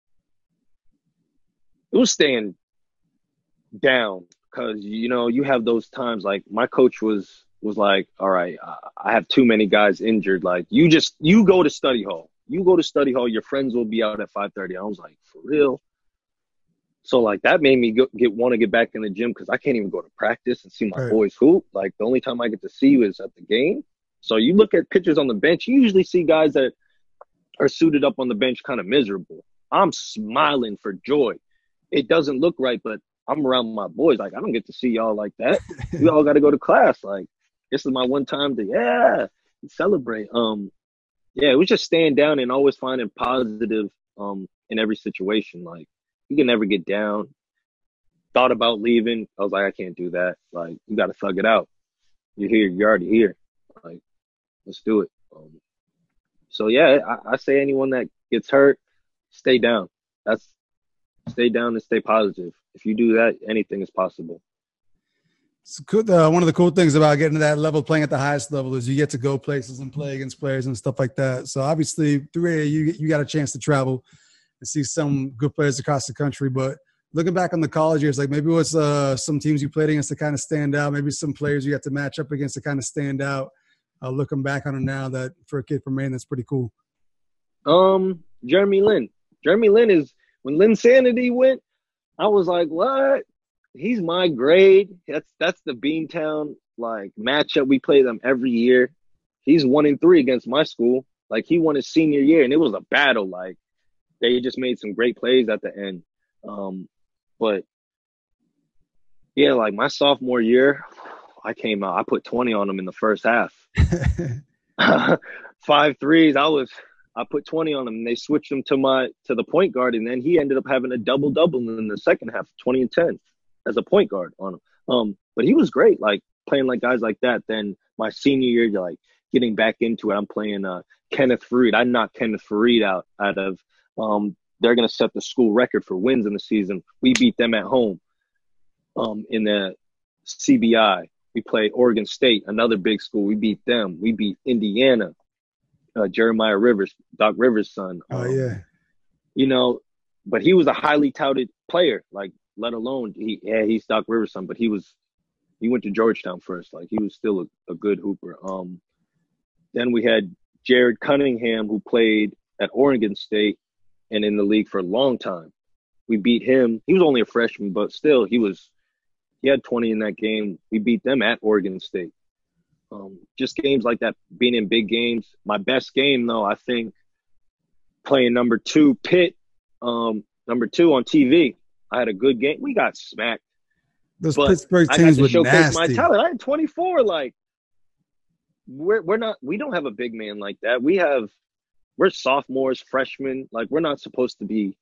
it was staying down because, you know, you have those times like my coach was, was like, all right, I have too many guys injured. Like, you just, you go to study hall. You go to study hall, your friends will be out at five thirty. I was like, for real? So, like, that made me go, get want to get back in the gym because I can't even go to practice and see my Right. boys hoop. Like, the only time I get to see you is at the game. So you look at pictures on the bench, you usually see guys that are suited up on the bench kind of miserable. I'm smiling for joy. It doesn't look right, but I'm around my boys. Like, I don't get to see y'all like that. We all got to go to class. Like, this is my one time to, yeah, celebrate. Um, yeah, it was just staying down and always finding positive um, in every situation. Like, you can never get down. Thought about leaving. I was like, I can't do that. Like, you got to thug it out. You're here. You're already here. Like, let's do it. Um, so, yeah, I, I say anyone that gets hurt, stay down. That's stay down and stay positive. If you do that, anything is possible. It's cool. Uh, one of the cool things about getting to that level, playing at the highest level, is you get to go places and play against players and stuff like that. So obviously, through A A U, you got a chance to travel and see some good players across the country. But looking back on the college years, like maybe what's uh, some teams you played against to kind of stand out, maybe some players you got to match up against to kind of stand out. uh, looking back on it now, that for a kid from Maine, that's pretty cool? Um, Jeremy Lin. Jeremy Lin is when Lin Sanity went, I was like, what? He's my grade. That's that's the Beantown like matchup. We play them every year. He's one in three against my school. Like he won his senior year, and it was a battle. Like they just made some great plays at the end. Um, but yeah, like my sophomore year, I came out. I put twenty on them in the first half. Five threes. I was. I put twenty on him, and they switched him to my to the point guard, and then he ended up having a double double in the second half, twenty and ten, as a point guard on him. Um, but he was great, like playing like guys like that. Then my senior year, you're like getting back into it. I'm playing uh, Kenneth Fareed. I knocked Kenneth Fareed out out of. Um, they're gonna set the school record for wins in the season. We beat them at home. Um, in the C B I, we played Oregon State, another big school. We beat them. We beat Indiana. Uh, Jeremiah Rivers, Doc Rivers' son. Oh, um, yeah. You know, but he was a highly touted player, like, let alone, he, yeah, he's Doc Rivers' son, but he was, he went to Georgetown first. Like, he was still a, a good hooper. Um, then we had Jared Cunningham, who played at Oregon State and in the league for a long time. We beat him. He was only a freshman, but still, he was, he had twenty in that game. We beat them at Oregon State. Um, just games like that, being in big games. My best game, though, I think, playing number two, Pitt, um, number two on T V. I had a good game. We got smacked. Those but Pittsburgh I teams got to were showcase nasty. my talent. I had twenty-four. Like, we're we're not. We don't have a big man like that. We have. We're sophomores, freshmen. Like, we're not supposed to be,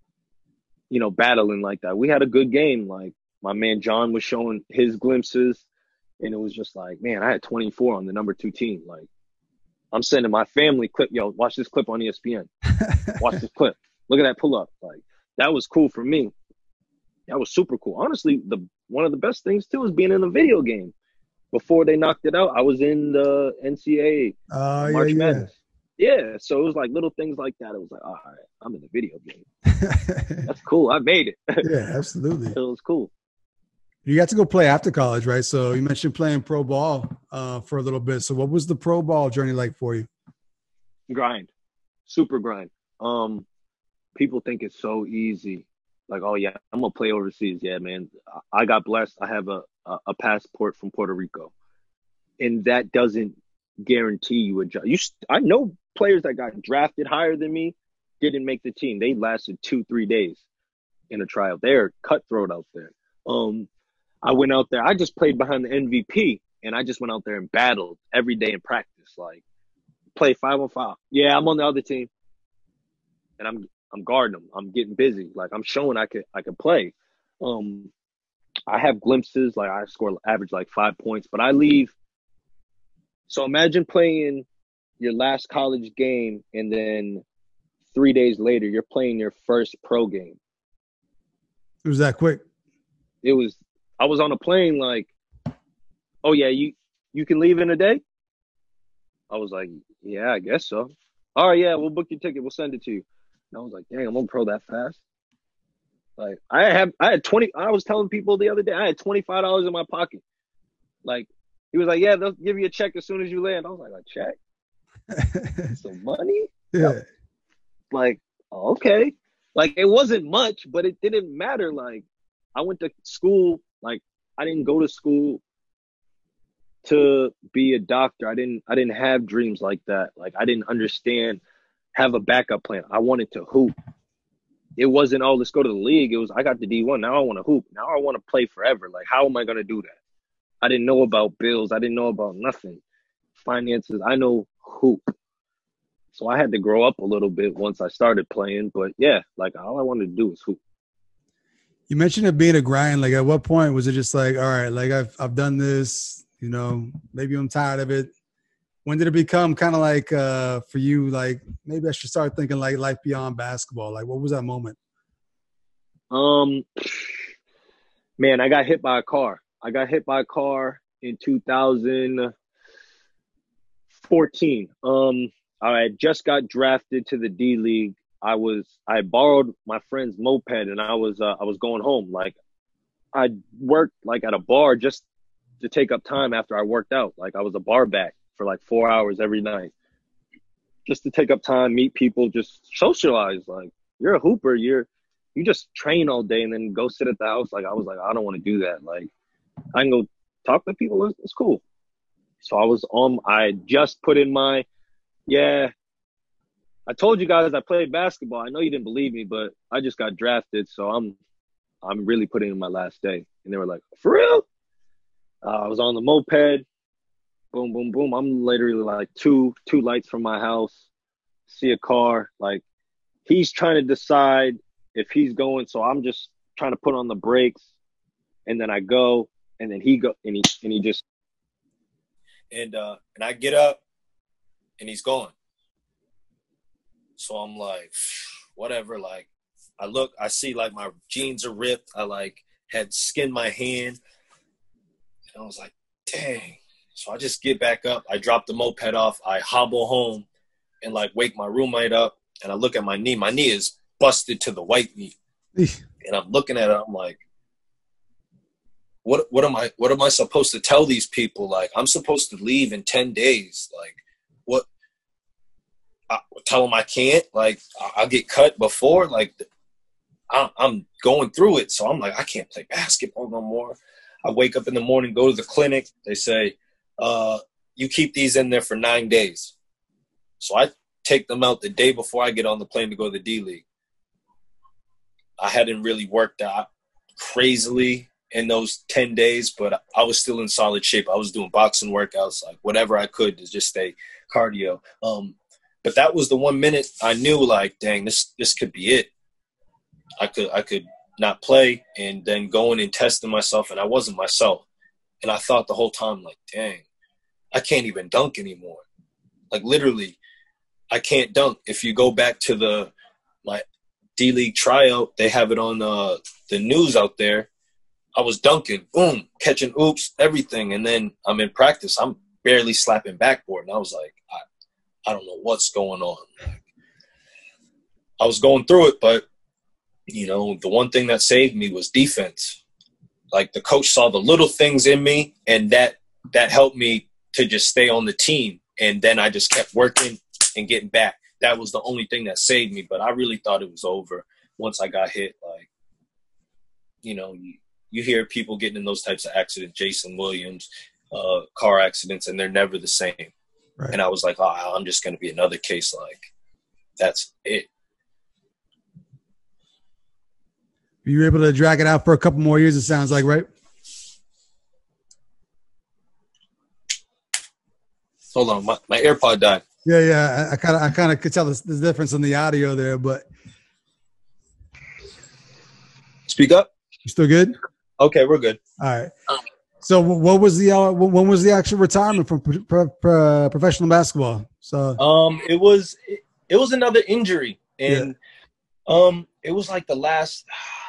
you know, battling like that. We had a good game. Like, my man John was showing his glimpses. And it was just like, man, I had twenty-four on the number two team. Like, I'm sending my family clip. Yo, watch this clip on E S P N. Watch this clip. Look at that pull up. Like, that was cool for me. That was super cool. Honestly, the one of the best things too is being in a video game. Before they knocked it out, I was in the N C double A uh, March yeah, yeah. Madness. Yeah, so it was like little things like that. It was like, all right, I'm in the video game. That's cool. I made it. Yeah, absolutely. It was cool. You got to go play after college, right? So you mentioned playing pro ball uh, for a little bit. So what was the pro ball journey like for you? Grind. Super grind. Um, people think it's so easy. Like, oh, yeah, I'm going to play overseas. Yeah, man. I got blessed. I have a, a, a passport from Puerto Rico. And that doesn't guarantee you a job. You, I know players that got drafted higher than me didn't make the team. They lasted two, three days in a trial. They're cutthroat out there. Um, I went out there. I just played behind the M V P, and I just went out there and battled every day in practice. Like, play five on five. Yeah, I'm on the other team, and I'm I'm guarding them. I'm getting busy. Like, I'm showing I could I could play. Um, I have glimpses. Like, I score average like five points, but I leave. So imagine playing your last college game, and then three days later, you're playing your first pro game. It was that quick. It was. I was on a plane like, oh, yeah, you, you can leave in a day? I was like, yeah, I guess so. All right, yeah, we'll book your ticket. We'll send it to you. And I was like, dang, I'm going to pro that fast. Like, I have, I had twenty, I was telling people the other day, I had twenty-five dollars in my pocket. Like, he was like, yeah, they'll give you a check as soon as you land. I was like, a check? Some money? Yeah. Like, okay. Like, it wasn't much, but it didn't matter. Like, I went to school. Like, I didn't go to school to be a doctor. I didn't I didn't have dreams like that. Like, I didn't understand, have a backup plan. I wanted to hoop. It wasn't, oh, let's go to the league. It was, I got the D one. Now I want to hoop. Now I want to play forever. Like, how am I going to do that? I didn't know about bills. I didn't know about nothing. Finances. I know hoop. So I had to grow up a little bit once I started playing. But, yeah, like, all I wanted to do was hoop. You mentioned it being a grind. Like, at what point was it just like, all right, like I've I've done this, you know, maybe I'm tired of it. When did it become kind of like uh, for you, like maybe I should start thinking like life beyond basketball? Like, what was that moment? Um, man, I got hit by a car. I got hit by a car in two thousand fourteen. Um, I had just got drafted to the D League. I was I borrowed my friend's moped, and I was uh, I was going home. Like, I worked like at a bar just to take up time after I worked out. Like, I was a bar back for like four hours every night just to take up time, meet people, just socialize. Like, you're a hooper. You're, you just train all day and then go sit at the house. Like, I was like, I don't want to do that. Like, I can go talk to people. It's, it's cool. So I was on, I just put in my, yeah, I told you guys I played basketball. I know you didn't believe me, but I just got drafted. So I'm, I'm really putting in my last day. And they were like, for real? Uh, I was on the moped. Boom, boom, boom. I'm literally like two, two lights from my house. See a car. Like, he's trying to decide if he's going. So I'm just trying to put on the brakes. And then I go, and then he go, and he, and he just. And, uh, and I get up and he's gone. So I'm like, whatever. Like, I look, I see like my jeans are ripped. I like had skinned my hand. And I was like, dang. So I just get back up. I drop the moped off. I hobble home and like wake my roommate up. And I look at my knee. My knee is busted to the white meat. And I'm looking at it. I'm like, what, what am I, what am I supposed to tell these people? Like, I'm supposed to leave in ten days. Like, what? I tell them I can't. Like, I'll get cut before. Like, I'm going through it. So I'm like, I can't play basketball no more. I wake up in the morning, go to the clinic. They say, uh, you keep these in there for nine days. So I take them out the day before I get on the plane to go to the D-League. I hadn't really worked out crazily in those ten days, but I was still in solid shape. I was doing boxing workouts, like whatever I could to just stay cardio. Um, but that was the one minute I knew, like, dang, this this could be it. I could I could not play and then going and testing myself, and I wasn't myself. And I thought the whole time, like, dang, I can't even dunk anymore. Like, literally, I can't dunk. If you go back to the my D-League tryout, they have it on uh, the news out there. I was dunking, boom, catching oops, everything. And then I'm in practice. I'm barely slapping backboard. And I was like, I, I don't know what's going on. Like, I was going through it, but, you know, the one thing that saved me was defense. Like, the coach saw the little things in me, and that that helped me to just stay on the team. And then I just kept working and getting back. That was the only thing that saved me. But I really thought it was over once I got hit. Like, you know, you, you hear people getting in those types of accidents, Jason Williams, uh, car accidents, and they're never the same. Right. And I was like, oh, I'm just going to be another case. Like, that's it. You were able to drag it out for a couple more years, it sounds like, right? Hold on, my, my AirPod died. Yeah, yeah. I kind of I kind of could tell the, the difference in the audio there, but speak up. You still good? Okay, we're good. All right. So, what was the uh, when was the actual retirement from pro- pro- professional basketball? So, um, it was it, it was another injury, and yeah. um, it was like the last.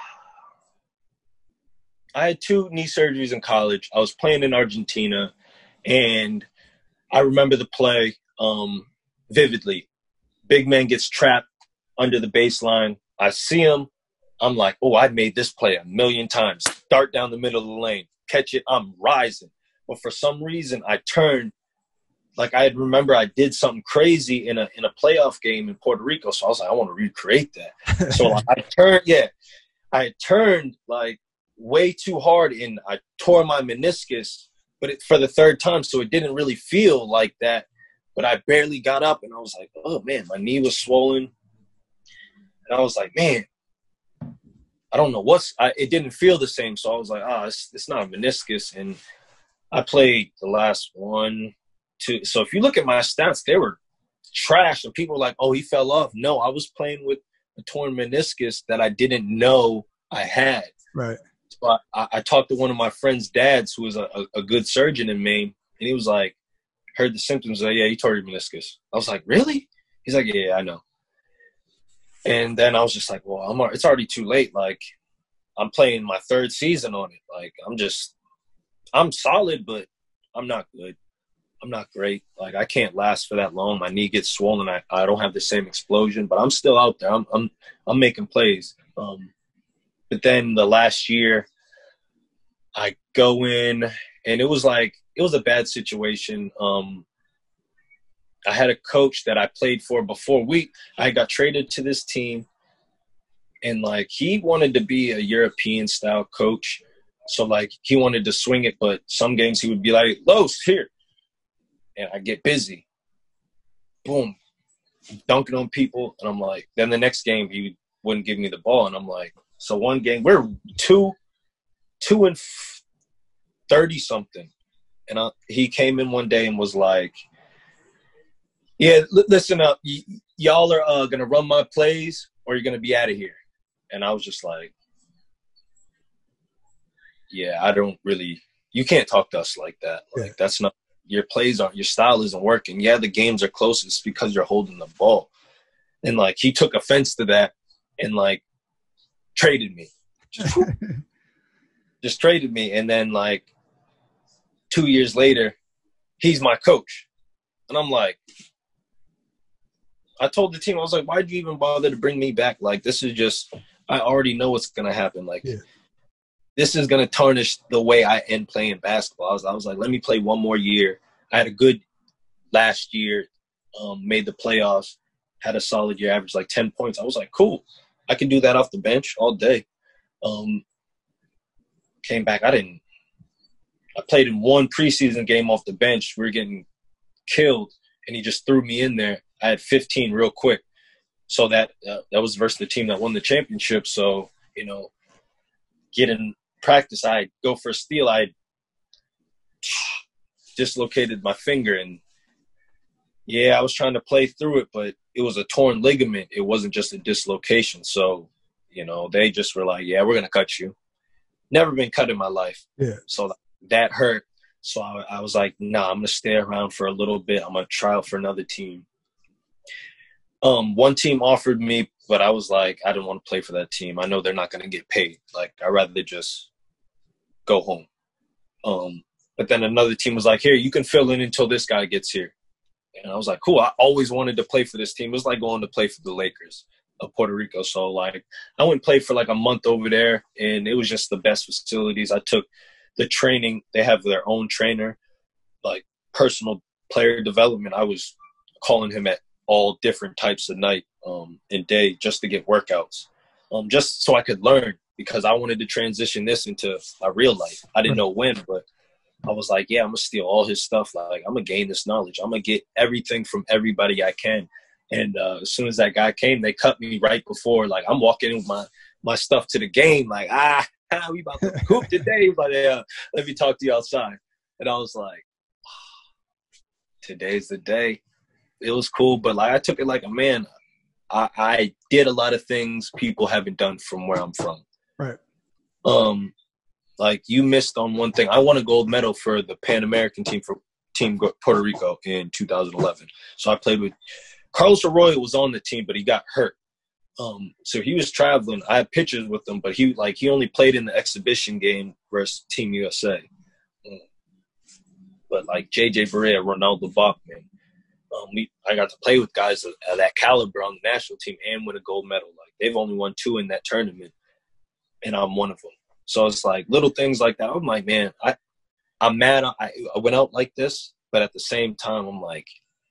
I had two knee surgeries in college. I was playing in Argentina, and I remember the play um, vividly. Big man gets trapped under the baseline. I see him. I'm like, oh, I made this play a million times. Dart down the middle of the lane. Catch it. I'm rising. But for some reason, I turned. Like, I remember I did something crazy in a in a playoff game in Puerto Rico. So I was like, I want to recreate that. So like, I turned, yeah. I turned, like, way too hard, and I tore my meniscus, but it, for the third time, so it didn't really feel like that. But I barely got up, and I was like, oh, man, my knee was swollen. And I was like, man, I don't know what's – it didn't feel the same. So I was like, ah, oh, it's, it's not a meniscus. And I played the last one, two. So if you look at my stats, they were trash, and people were like, oh, he fell off. No, I was playing with a torn meniscus that I didn't know I had. Right. So I, I talked to one of my friend's dads, who was a, a, a good surgeon in Maine, and he was like, heard the symptoms, like, yeah, he tore your meniscus. I was like, really? He's like, yeah, yeah, I know. And then I was just like, well, I'm it's already too late. Like, I'm playing my third season on it. Like, I'm just, I'm solid, but I'm not good. I'm not great. Like, I can't last for that long. My knee gets swollen. I, I don't have the same explosion, but I'm still out there. I'm I'm I'm making plays. Um, But then the last year, I go in, and it was like, it was a bad situation. Um, I had a coach that I played for before we I got traded to this team, and like he wanted to be a European style coach. So like he wanted to swing it, but some games he would be like, Los, here. And I get busy. Boom. Dunking on people. And I'm like, then the next game he wouldn't give me the ball. And I'm like, so one game, we're two, two and thirty something. And I, he came in one day and was like, yeah, l- listen up. Y- y'all are uh, going to run my plays or you're going to be out of here. And I was just like, yeah, I don't really – you can't talk to us like that. Like, yeah. That's not – your plays aren't – your style isn't working. Yeah, the games are close. It's because you're holding the ball. And, like, he took offense to that and, like, traded me. Just, just traded me. And then, like, two years later, he's my coach. And I'm like – I told the team, I was like, why'd you even bother to bring me back? Like, this is just – I already know what's going to happen. Like, yeah. This is going to tarnish the way I end playing basketball. I was, I was like, let me play one more year. I had a good last year, um, made the playoffs, had a solid year, averaged like ten points. I was like, cool. I can do that off the bench all day. Um, came back. I didn't – I played in one preseason game off the bench. We were getting killed, and he just threw me in there. I had fifteen real quick. So that uh, that was versus the team that won the championship. So, you know, get in practice, I'd go for a steal. I dislocated my finger. And, yeah, I was trying to play through it, but it was a torn ligament. It wasn't just a dislocation. So, you know, they just were like, yeah, we're going to cut you. Never been cut in my life. Yeah. So that hurt. So I, I was like, nah, I'm going to stay around for a little bit. I'm going to try out for another team. Um, one team offered me, but I was like, I didn't want to play for that team. I know they're not going to get paid. Like, I'd rather just go home. Um, but then another team was like, here, you can fill in until this guy gets here. And I was like, cool. I always wanted to play for this team. It was like going to play for the Lakers of Puerto Rico. So, like, I went and played for like a month over there, and it was just the best facilities. I took the training. They have their own trainer, like personal player development. I was calling him at all different types of night um, and day just to get workouts, um, just so I could learn, because I wanted to transition this into my real life. I didn't know when, but I was like, yeah, I'm going to steal all his stuff. Like, I'm going to gain this knowledge. I'm going to get everything from everybody I can. And uh, as soon as that guy came, they cut me right before. Like, I'm walking in with my, my stuff to the game. Like, ah, we about to hoop today. But yeah, let me talk to you outside. And I was like, oh, today's the day. It was cool, but like I took it like a man. I, I did a lot of things people haven't done from where I'm from. Right. Um, like you missed on one thing. I won a gold medal for the Pan American team for Team Puerto Rico in two thousand eleven. So I played with Carlos Arroyo was on the team, but he got hurt. Um, so he was traveling. I had pictures with him, but he like he only played in the exhibition game versus Team U S A. Um, but like J J Barea, Ronaldo Bachman. Um, we, I got to play with guys of, of that caliber on the national team and win a gold medal. Like they've only won two in that tournament, and I'm one of them. So it's like little things like that. I'm like, man, I, I'm mad. I, I went out like this, but at the same time, I'm like,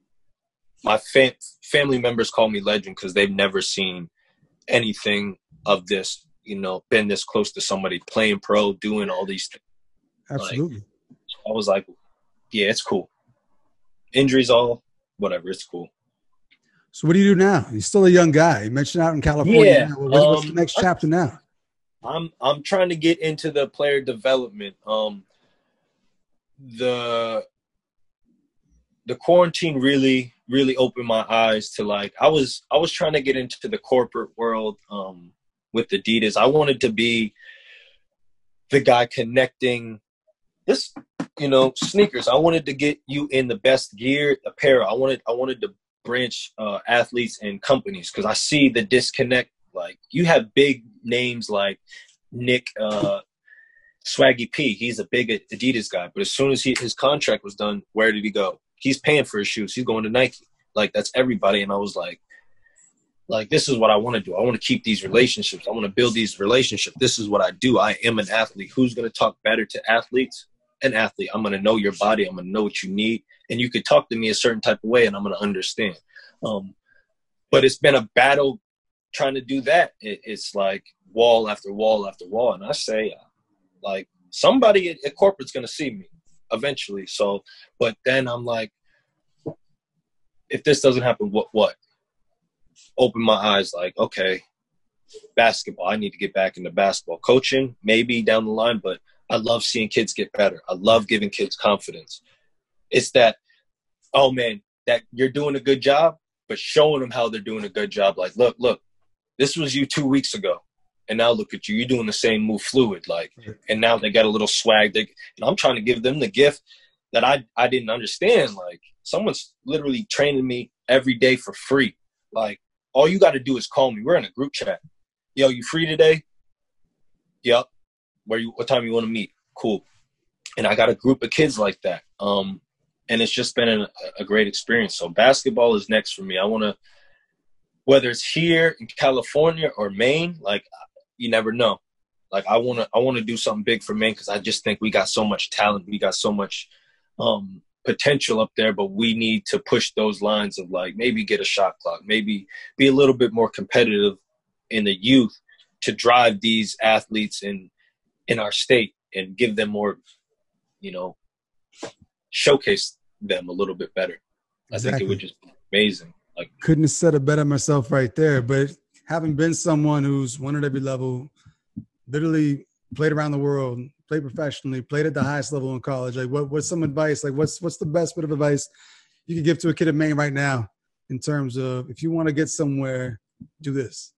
my fam- family members call me legend because they've never seen anything of this. You know, been this close to somebody playing pro, doing all these things. Absolutely. Like, I was like, yeah, it's cool. Injuries all. Whatever, it's cool. So what do you do now? You're still a young guy. You mentioned out in California. Yeah, now. What's um, the next chapter now? I'm I'm trying to get into the player development. Um, the the quarantine really really opened my eyes to like I was I was trying to get into the corporate world um, with Adidas. I wanted to be the guy connecting this. You know, sneakers. I wanted to get you in the best gear, apparel. I wanted, I wanted to branch uh, athletes and companies because I see the disconnect. Like you have big names like Nick uh, Swaggy P. He's a big Adidas guy, but as soon as he, his contract was done, where did he go? He's paying for his shoes. He's going to Nike. Like that's everybody. And I was like, like this is what I want to do. I want to keep these relationships. I want to build these relationships. This is what I do. I am an athlete. Who's going to talk better to athletes? an athlete. I'm going to know your body. I'm going to know what you need. And you could talk to me a certain type of way and I'm going to understand. Um, but it's been a battle trying to do that. It, it's like wall after wall after wall. And I say, like, somebody at, at corporate's going to see me eventually. So, but then I'm like, if this doesn't happen, what, what? Open my eyes like, okay, basketball. I need to get back into basketball. Coaching, maybe down the line, but I love seeing kids get better. I love giving kids confidence. It's that, oh, man, that you're doing a good job, but showing them how they're doing a good job. Like, look, look, this was you two weeks ago. And now look at you. You're doing the same move fluid. Like, and now they got a little swag. They, and I'm trying to give them the gift that I, I didn't understand. Like, someone's literally training me every day for free. Like, all you got to do is call me. We're in a group chat. Yo, you free today? Yep. Where you? What time you want to meet? Cool. And I got a group of kids like that. Um, and it's just been a, a great experience. So basketball is next for me. I want to, whether it's here in California or Maine, like, you never know. Like, I want to, I want to do something big for Maine because I just think we got so much talent. We got so much um, potential up there, but we need to push those lines of, like, maybe get a shot clock, maybe be a little bit more competitive in the youth to drive these athletes in in our state and give them more, you know, showcase them a little bit better. I Exactly. think it would just be amazing. Like, couldn't have said it better myself right there. But having been someone who's won at every level, literally played around the world, played professionally, played at the highest level in college, like what what's some advice? Like what's what's the best bit of advice you could give to a kid in Maine right now in terms of if you want to get somewhere, do this?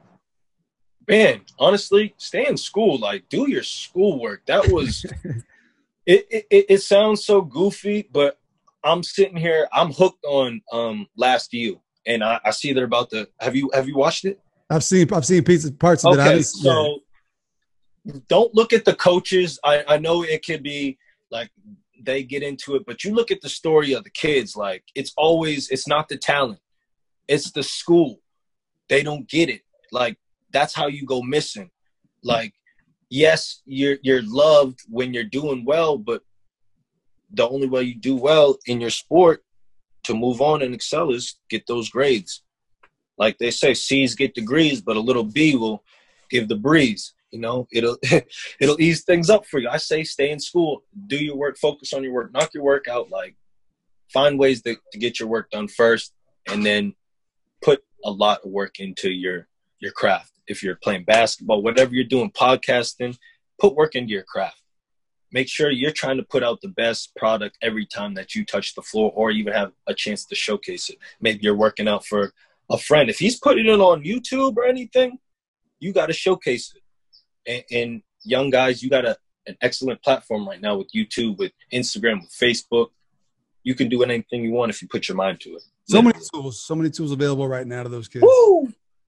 Man, honestly, stay in school. Like, do your schoolwork. That was it, it. It sounds so goofy, but I'm sitting here. I'm hooked on um Last U, and I, I see they're about to. Have you Have you watched it? I've seen I've seen pieces parts of okay, it. Okay, so yeah. Don't look at the coaches. I I know it could be like they get into it, but you look at the story of the kids. Like, it's always it's not the talent, it's the school. They don't get it. Like, that's how you go missing. Like, yes, you're you're loved when you're doing well, but the only way you do well in your sport to move on and excel is get those grades. Like they say, C's get degrees, but a little B will give the breeze. You know, it'll it'll ease things up for you. I say stay in school, do your work, focus on your work, knock your work out. Like, find ways to, to get your work done first, and then put a lot of work into your your craft. If you're playing basketball, whatever you're doing, podcasting, put work into your craft. Make sure you're trying to put out the best product every time that you touch the floor or even have a chance to showcase it. Maybe you're working out for a friend. If he's putting it on YouTube or anything, you got to showcase it. And, and young guys, you got a, an excellent platform right now with YouTube, with Instagram, with Facebook. You can do anything you want if you put your mind to it. So Literally. many tools, so many tools available right now to those kids. Woo!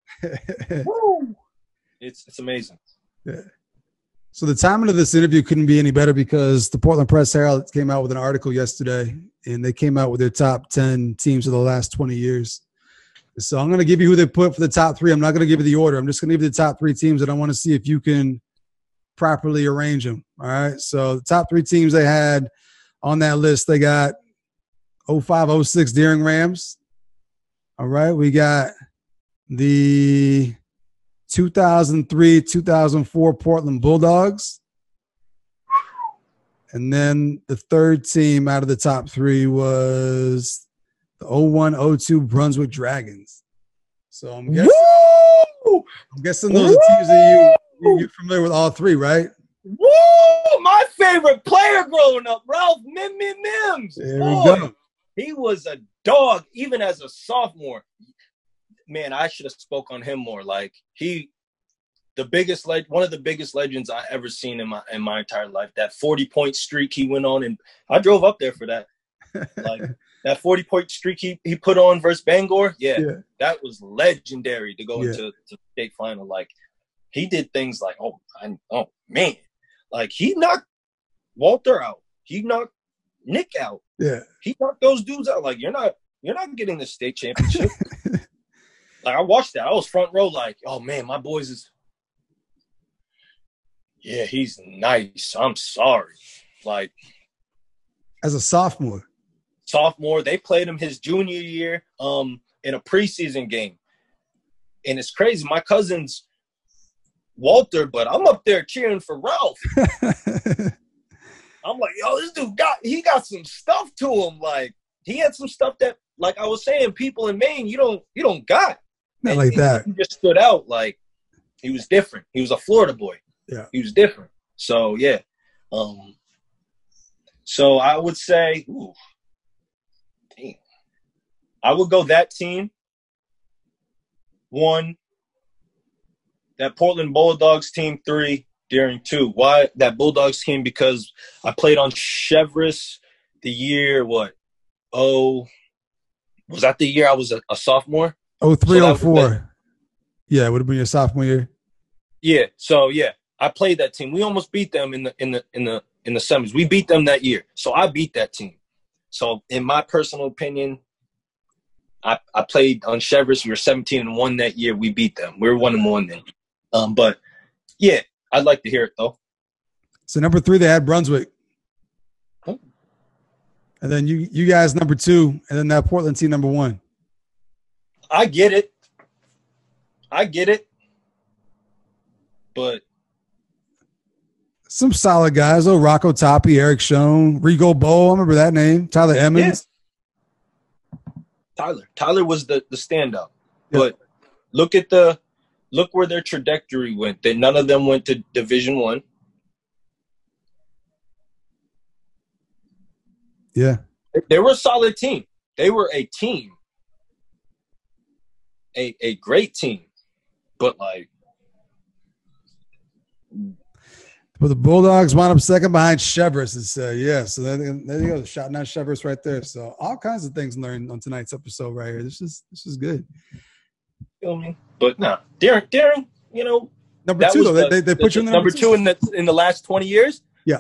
Woo! It's it's amazing. Yeah. So the timing of this interview couldn't be any better because the Portland Press Herald came out with an article yesterday, and they came out with their top ten teams of the last twenty years. So I'm going to give you who they put for the top three. I'm not going to give you the order. I'm just going to give you the top three teams, and I want to see if you can properly arrange them. All right. So the top three teams they had on that list, they got oh five oh six Deering Rams. All right. We got the two thousand three two thousand four Portland Bulldogs. And then the third team out of the top three was the oh one oh two Brunswick Dragons. So I'm guessing, I'm guessing those Woo! Are teams that you, you're familiar with all three, right? Woo! My favorite player growing up, Ralph Mim Mim Mims. There Boy, we go. He was a dog even as a sophomore. Man, I should have spoke on him more. Like, he, the biggest, like one of the biggest legends I ever seen in my in my entire life. That forty point streak he went on, and I drove up there for that. Like that forty point streak he, he put on versus Bangor. Yeah, yeah, that was legendary to go yeah. into the state final. Like, he did things like, oh, I, oh man, like he knocked Walter out. He knocked Nick out. Yeah, he knocked those dudes out. Like, you're not you're not getting the state championship. Like, I watched that. I was front row like, oh, man, my boys is – yeah, he's nice. I'm sorry. like as a sophomore. Sophomore, they played him his junior year um, in a preseason game. And it's crazy. My cousin's Walter, but I'm up there cheering for Ralph. I'm like, yo, this dude got, he got some stuff to him. Like, he had some stuff that, like I was saying, people in Maine, you don't, you don't got. Not and like he, that. He just stood out. Like, he was different. He was a Florida boy. Yeah. He was different. So, yeah. Um, so I would say, ooh, damn. I would go that team. One. That Portland Bulldogs team, three. Daring, two. Why that Bulldogs team? Because I played on Chevrolet the year, what? Oh, was that the year I was a, a sophomore? Oh, three, So oh, four. Yeah, it would have been your sophomore year. Yeah. So yeah, I played that team. We almost beat them in the in the in the in the semis. We beat them that year. So I beat that team. So in my personal opinion, I, I played on Chevrolet. We were seventeen and one that year. We beat them. We were one and one then. Um, but yeah, I'd like to hear it though. So number three, they had Brunswick. Oh. And then you you guys number two, and then that Portland team number one. I get it. I get it. But some solid guys. Oh, Rocco Toppy, Eric Schoen, Rigo Bowl. I remember that name. Tyler Emmons. Yeah. Tyler. Tyler was the, the standout. Yeah. But look at the look where their trajectory went. That none of them went to Division One. Yeah. They were a solid team. They were a team. A a great team. But like But the Bulldogs wound up second behind Chevrolet. It's, uh, yeah, so there, there you go, shouting out Chevrolet right there. So all kinds of things learned on tonight's episode right here. This is this is good. Feel me? But no, nah, Darren, Darren, you know, number two though. The, they they put the, you in the number, number two. two in the in the last twenty years. Yeah,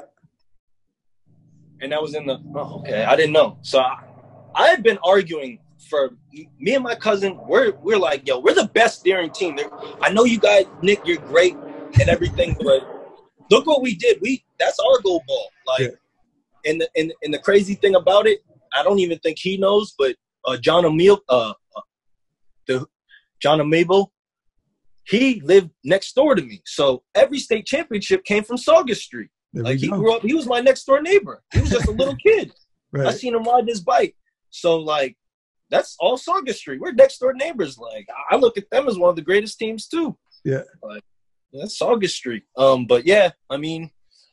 and that was in the. Oh, okay, I didn't know. So I, I had been arguing for me and my cousin. We're we're like, yo, we're the best Darren team. They're, I know you guys, Nick, you're great and everything, but. Look what we did. We that's our goal ball. Like, yeah. and the and, and the crazy thing about it, I don't even think he knows, but uh, John Emil, uh, uh, the John Amable, he lived next door to me. So every state championship came from Saugus Street. There like he grew up, he was my next door neighbor. He was just a little kid. Right. I seen him ride his bike. So like, that's all Saugus Street. We're next door neighbors. Like I look at them as one of the greatest teams too. Yeah. Like, that's Saugus Street. Um, but yeah, I mean,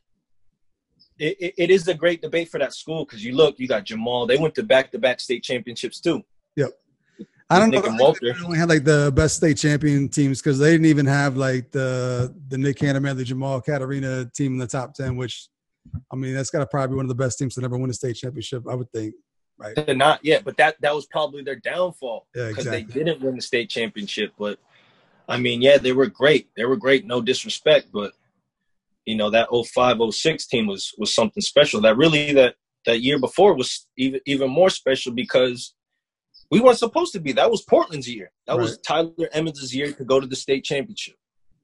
it, it, it is a great debate for that school because you look, you got Jamal. They went to back-to-back state championships too. Yep. I don't Nick know. And Walter. They only had like the best state champion teams because they didn't even have like the the Nick Hanneman, the Jamal Katarina team in the top ten. Which, I mean, that's got to probably be one of the best teams to never win a state championship. I would think. Right. They're not yet, but that that was probably their downfall because yeah, exactly. they didn't win the state championship, but. I mean, yeah, they were great. They were great, no disrespect, but you know that oh five oh six team was was something special. That really that that year before was even even more special because we weren't supposed to be. That was Portland's year. That right. was Tyler Emmons' year to go to the state championship.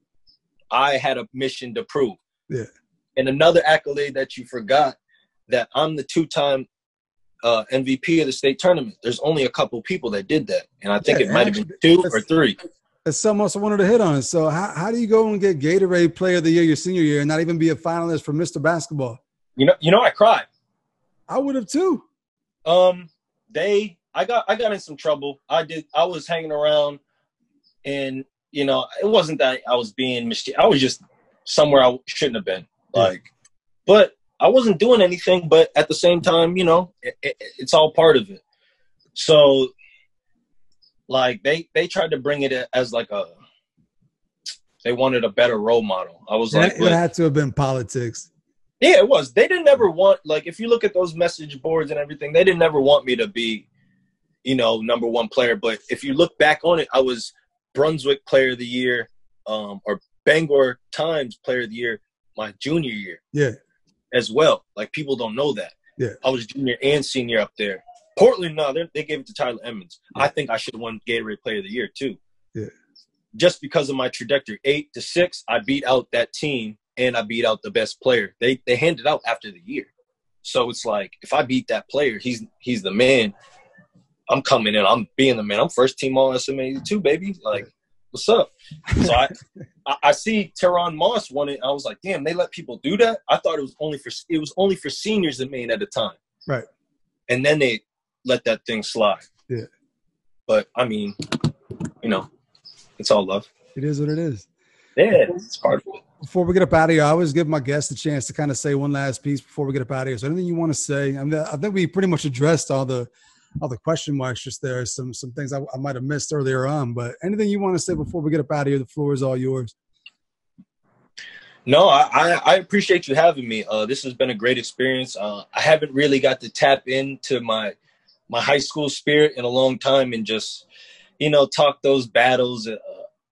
I had a mission to prove. Yeah. And another accolade that you forgot that I'm the two-time uh, M V P of the state tournament. There's only a couple people that did that, and I think yeah, it might have been two or three. That's something else I wanted to hit on. So how, how do you go and get Gatorade Player of the Year your senior year and not even be a finalist for Mister Basketball? You know, you know, I cried. I would have too. Um, they, I got, I got in some trouble. I did. I was hanging around, and you know, it wasn't that I was being mischievous. I was just somewhere I shouldn't have been. Like, yeah. But I wasn't doing anything. But at the same time, you know, it, it, it's all part of it. So. Like they, they tried to bring it as like a, they wanted a better role model. I was like, it had to have been politics. Yeah, it was. They didn't ever want, like, if you look at those message boards and everything, they didn't ever want me to be, you know, number one player. But if you look back on it, I was Brunswick Player of the Year, um, or Bangor Times Player of the Year my junior year. Yeah. As well. Like people don't know that. Yeah. I was junior and senior up there. Portland, no, they gave it to Tyler Emmons. Yeah. I think I should have won Gatorade Player of the Year too. Yeah. Just because of my trajectory. Eight to six, I beat out that team and I beat out the best player. They they handed out after the year. So it's like, if I beat that player, he's he's the man. I'm coming in. I'm being the man. I'm first team all S M A eighty-two, baby. Like, what's up? So I, I, I see Teron Moss won it. I was like, damn, they let people do that? I thought it was only for it was only for seniors in Maine at the time. Right. And then they let that thing slide. Yeah. But, I mean, you know, it's all love. It is what it is. Yeah, it's part of it. Before we get up out of here, I always give my guests a chance to kind of say one last piece before we get up out of here. So anything you want to say? I mean, I think we pretty much addressed all the all the question marks just there. Some some things I, I might have missed earlier on. But anything you want to say before we get up out of here, the floor is all yours. No, I, I, I appreciate you having me. Uh, this has been a great experience. Uh, I haven't really got to tap into my my high school spirit in a long time and just, you know, talk those battles. Uh,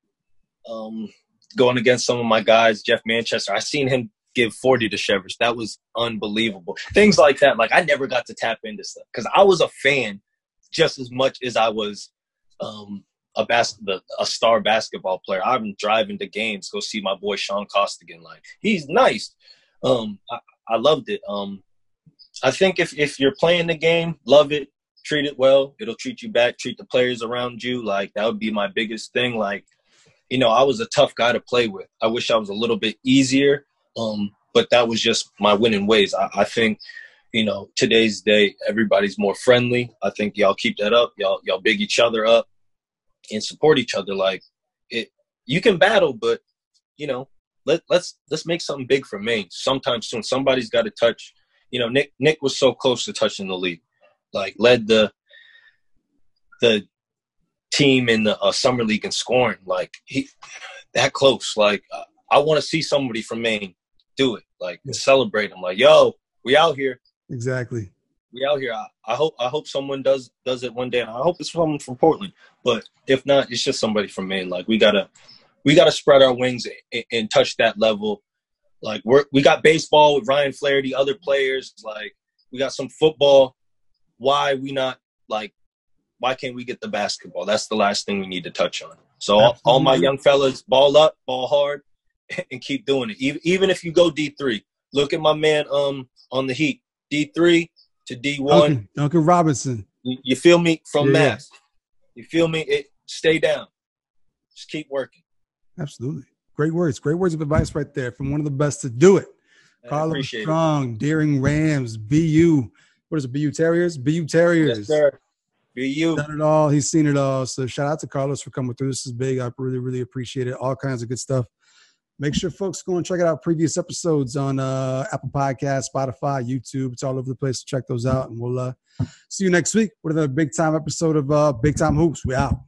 um, going against some of my guys, Jeff Manchester. I seen him give forty to Shevers. That was unbelievable. Things like that. Like, I never got to tap into stuff because I was a fan just as much as I was um, a bas- the, a star basketball player. I'm driving to games, go see my boy Sean Costigan. Like, he's nice. Um, I, I loved it. Um, I think if, if you're playing the game, love it, treat it well. It'll treat you back, treat the players around you. Like, that would be my biggest thing. Like, you know, I was a tough guy to play with. I wish I was a little bit easier, um, but that was just my winning ways. I, I think, you know, today's day, everybody's more friendly. I think y'all keep that up. Y'all y'all big each other up and support each other. Like, it, you can battle, but, you know, let, let's let's make something big for Maine sometime soon. Somebody's got to touch. You know, Nick Nick was so close to touching the league, like led the the – team in the uh, summer league and scoring, like he that close. Like uh, I want to see somebody from Maine do it, like yeah. celebrate them. Like, yo, we out here. Exactly. We out here. I, I hope I hope someone does does it one day. And I hope it's someone from Portland. But if not, it's just somebody from Maine. Like we gotta we gotta spread our wings and, and touch that level. Like we're we got baseball with Ryan Flaherty, other players. Like we got some football. Why we not like? Why can't we get the basketball? That's the last thing we need to touch on. So all, all my young fellas, ball up, ball hard, and keep doing it. Even, even if you go D three, look at my man um on the Heat, D three to D one. Duncan, Duncan Robinson. You, you feel me? From yeah. Mass. You feel me? It, stay down. Just keep working. Absolutely. Great words. Great words of advice right there from one of the best to do it. Carlos Strong, it. Deering Rams, B U. What is it, B U Terriers? B U Terriers. Yes, sir. Be you. Done it all. He's seen it all. So shout out to Carlos for coming through. This is big. I really, really appreciate it. All kinds of good stuff. Make sure folks go and check out previous episodes on uh, Apple Podcasts, Spotify, YouTube. It's all over the place. So check those out. And we'll uh, see you next week with another big time episode of uh, Big Time Hoops. We out.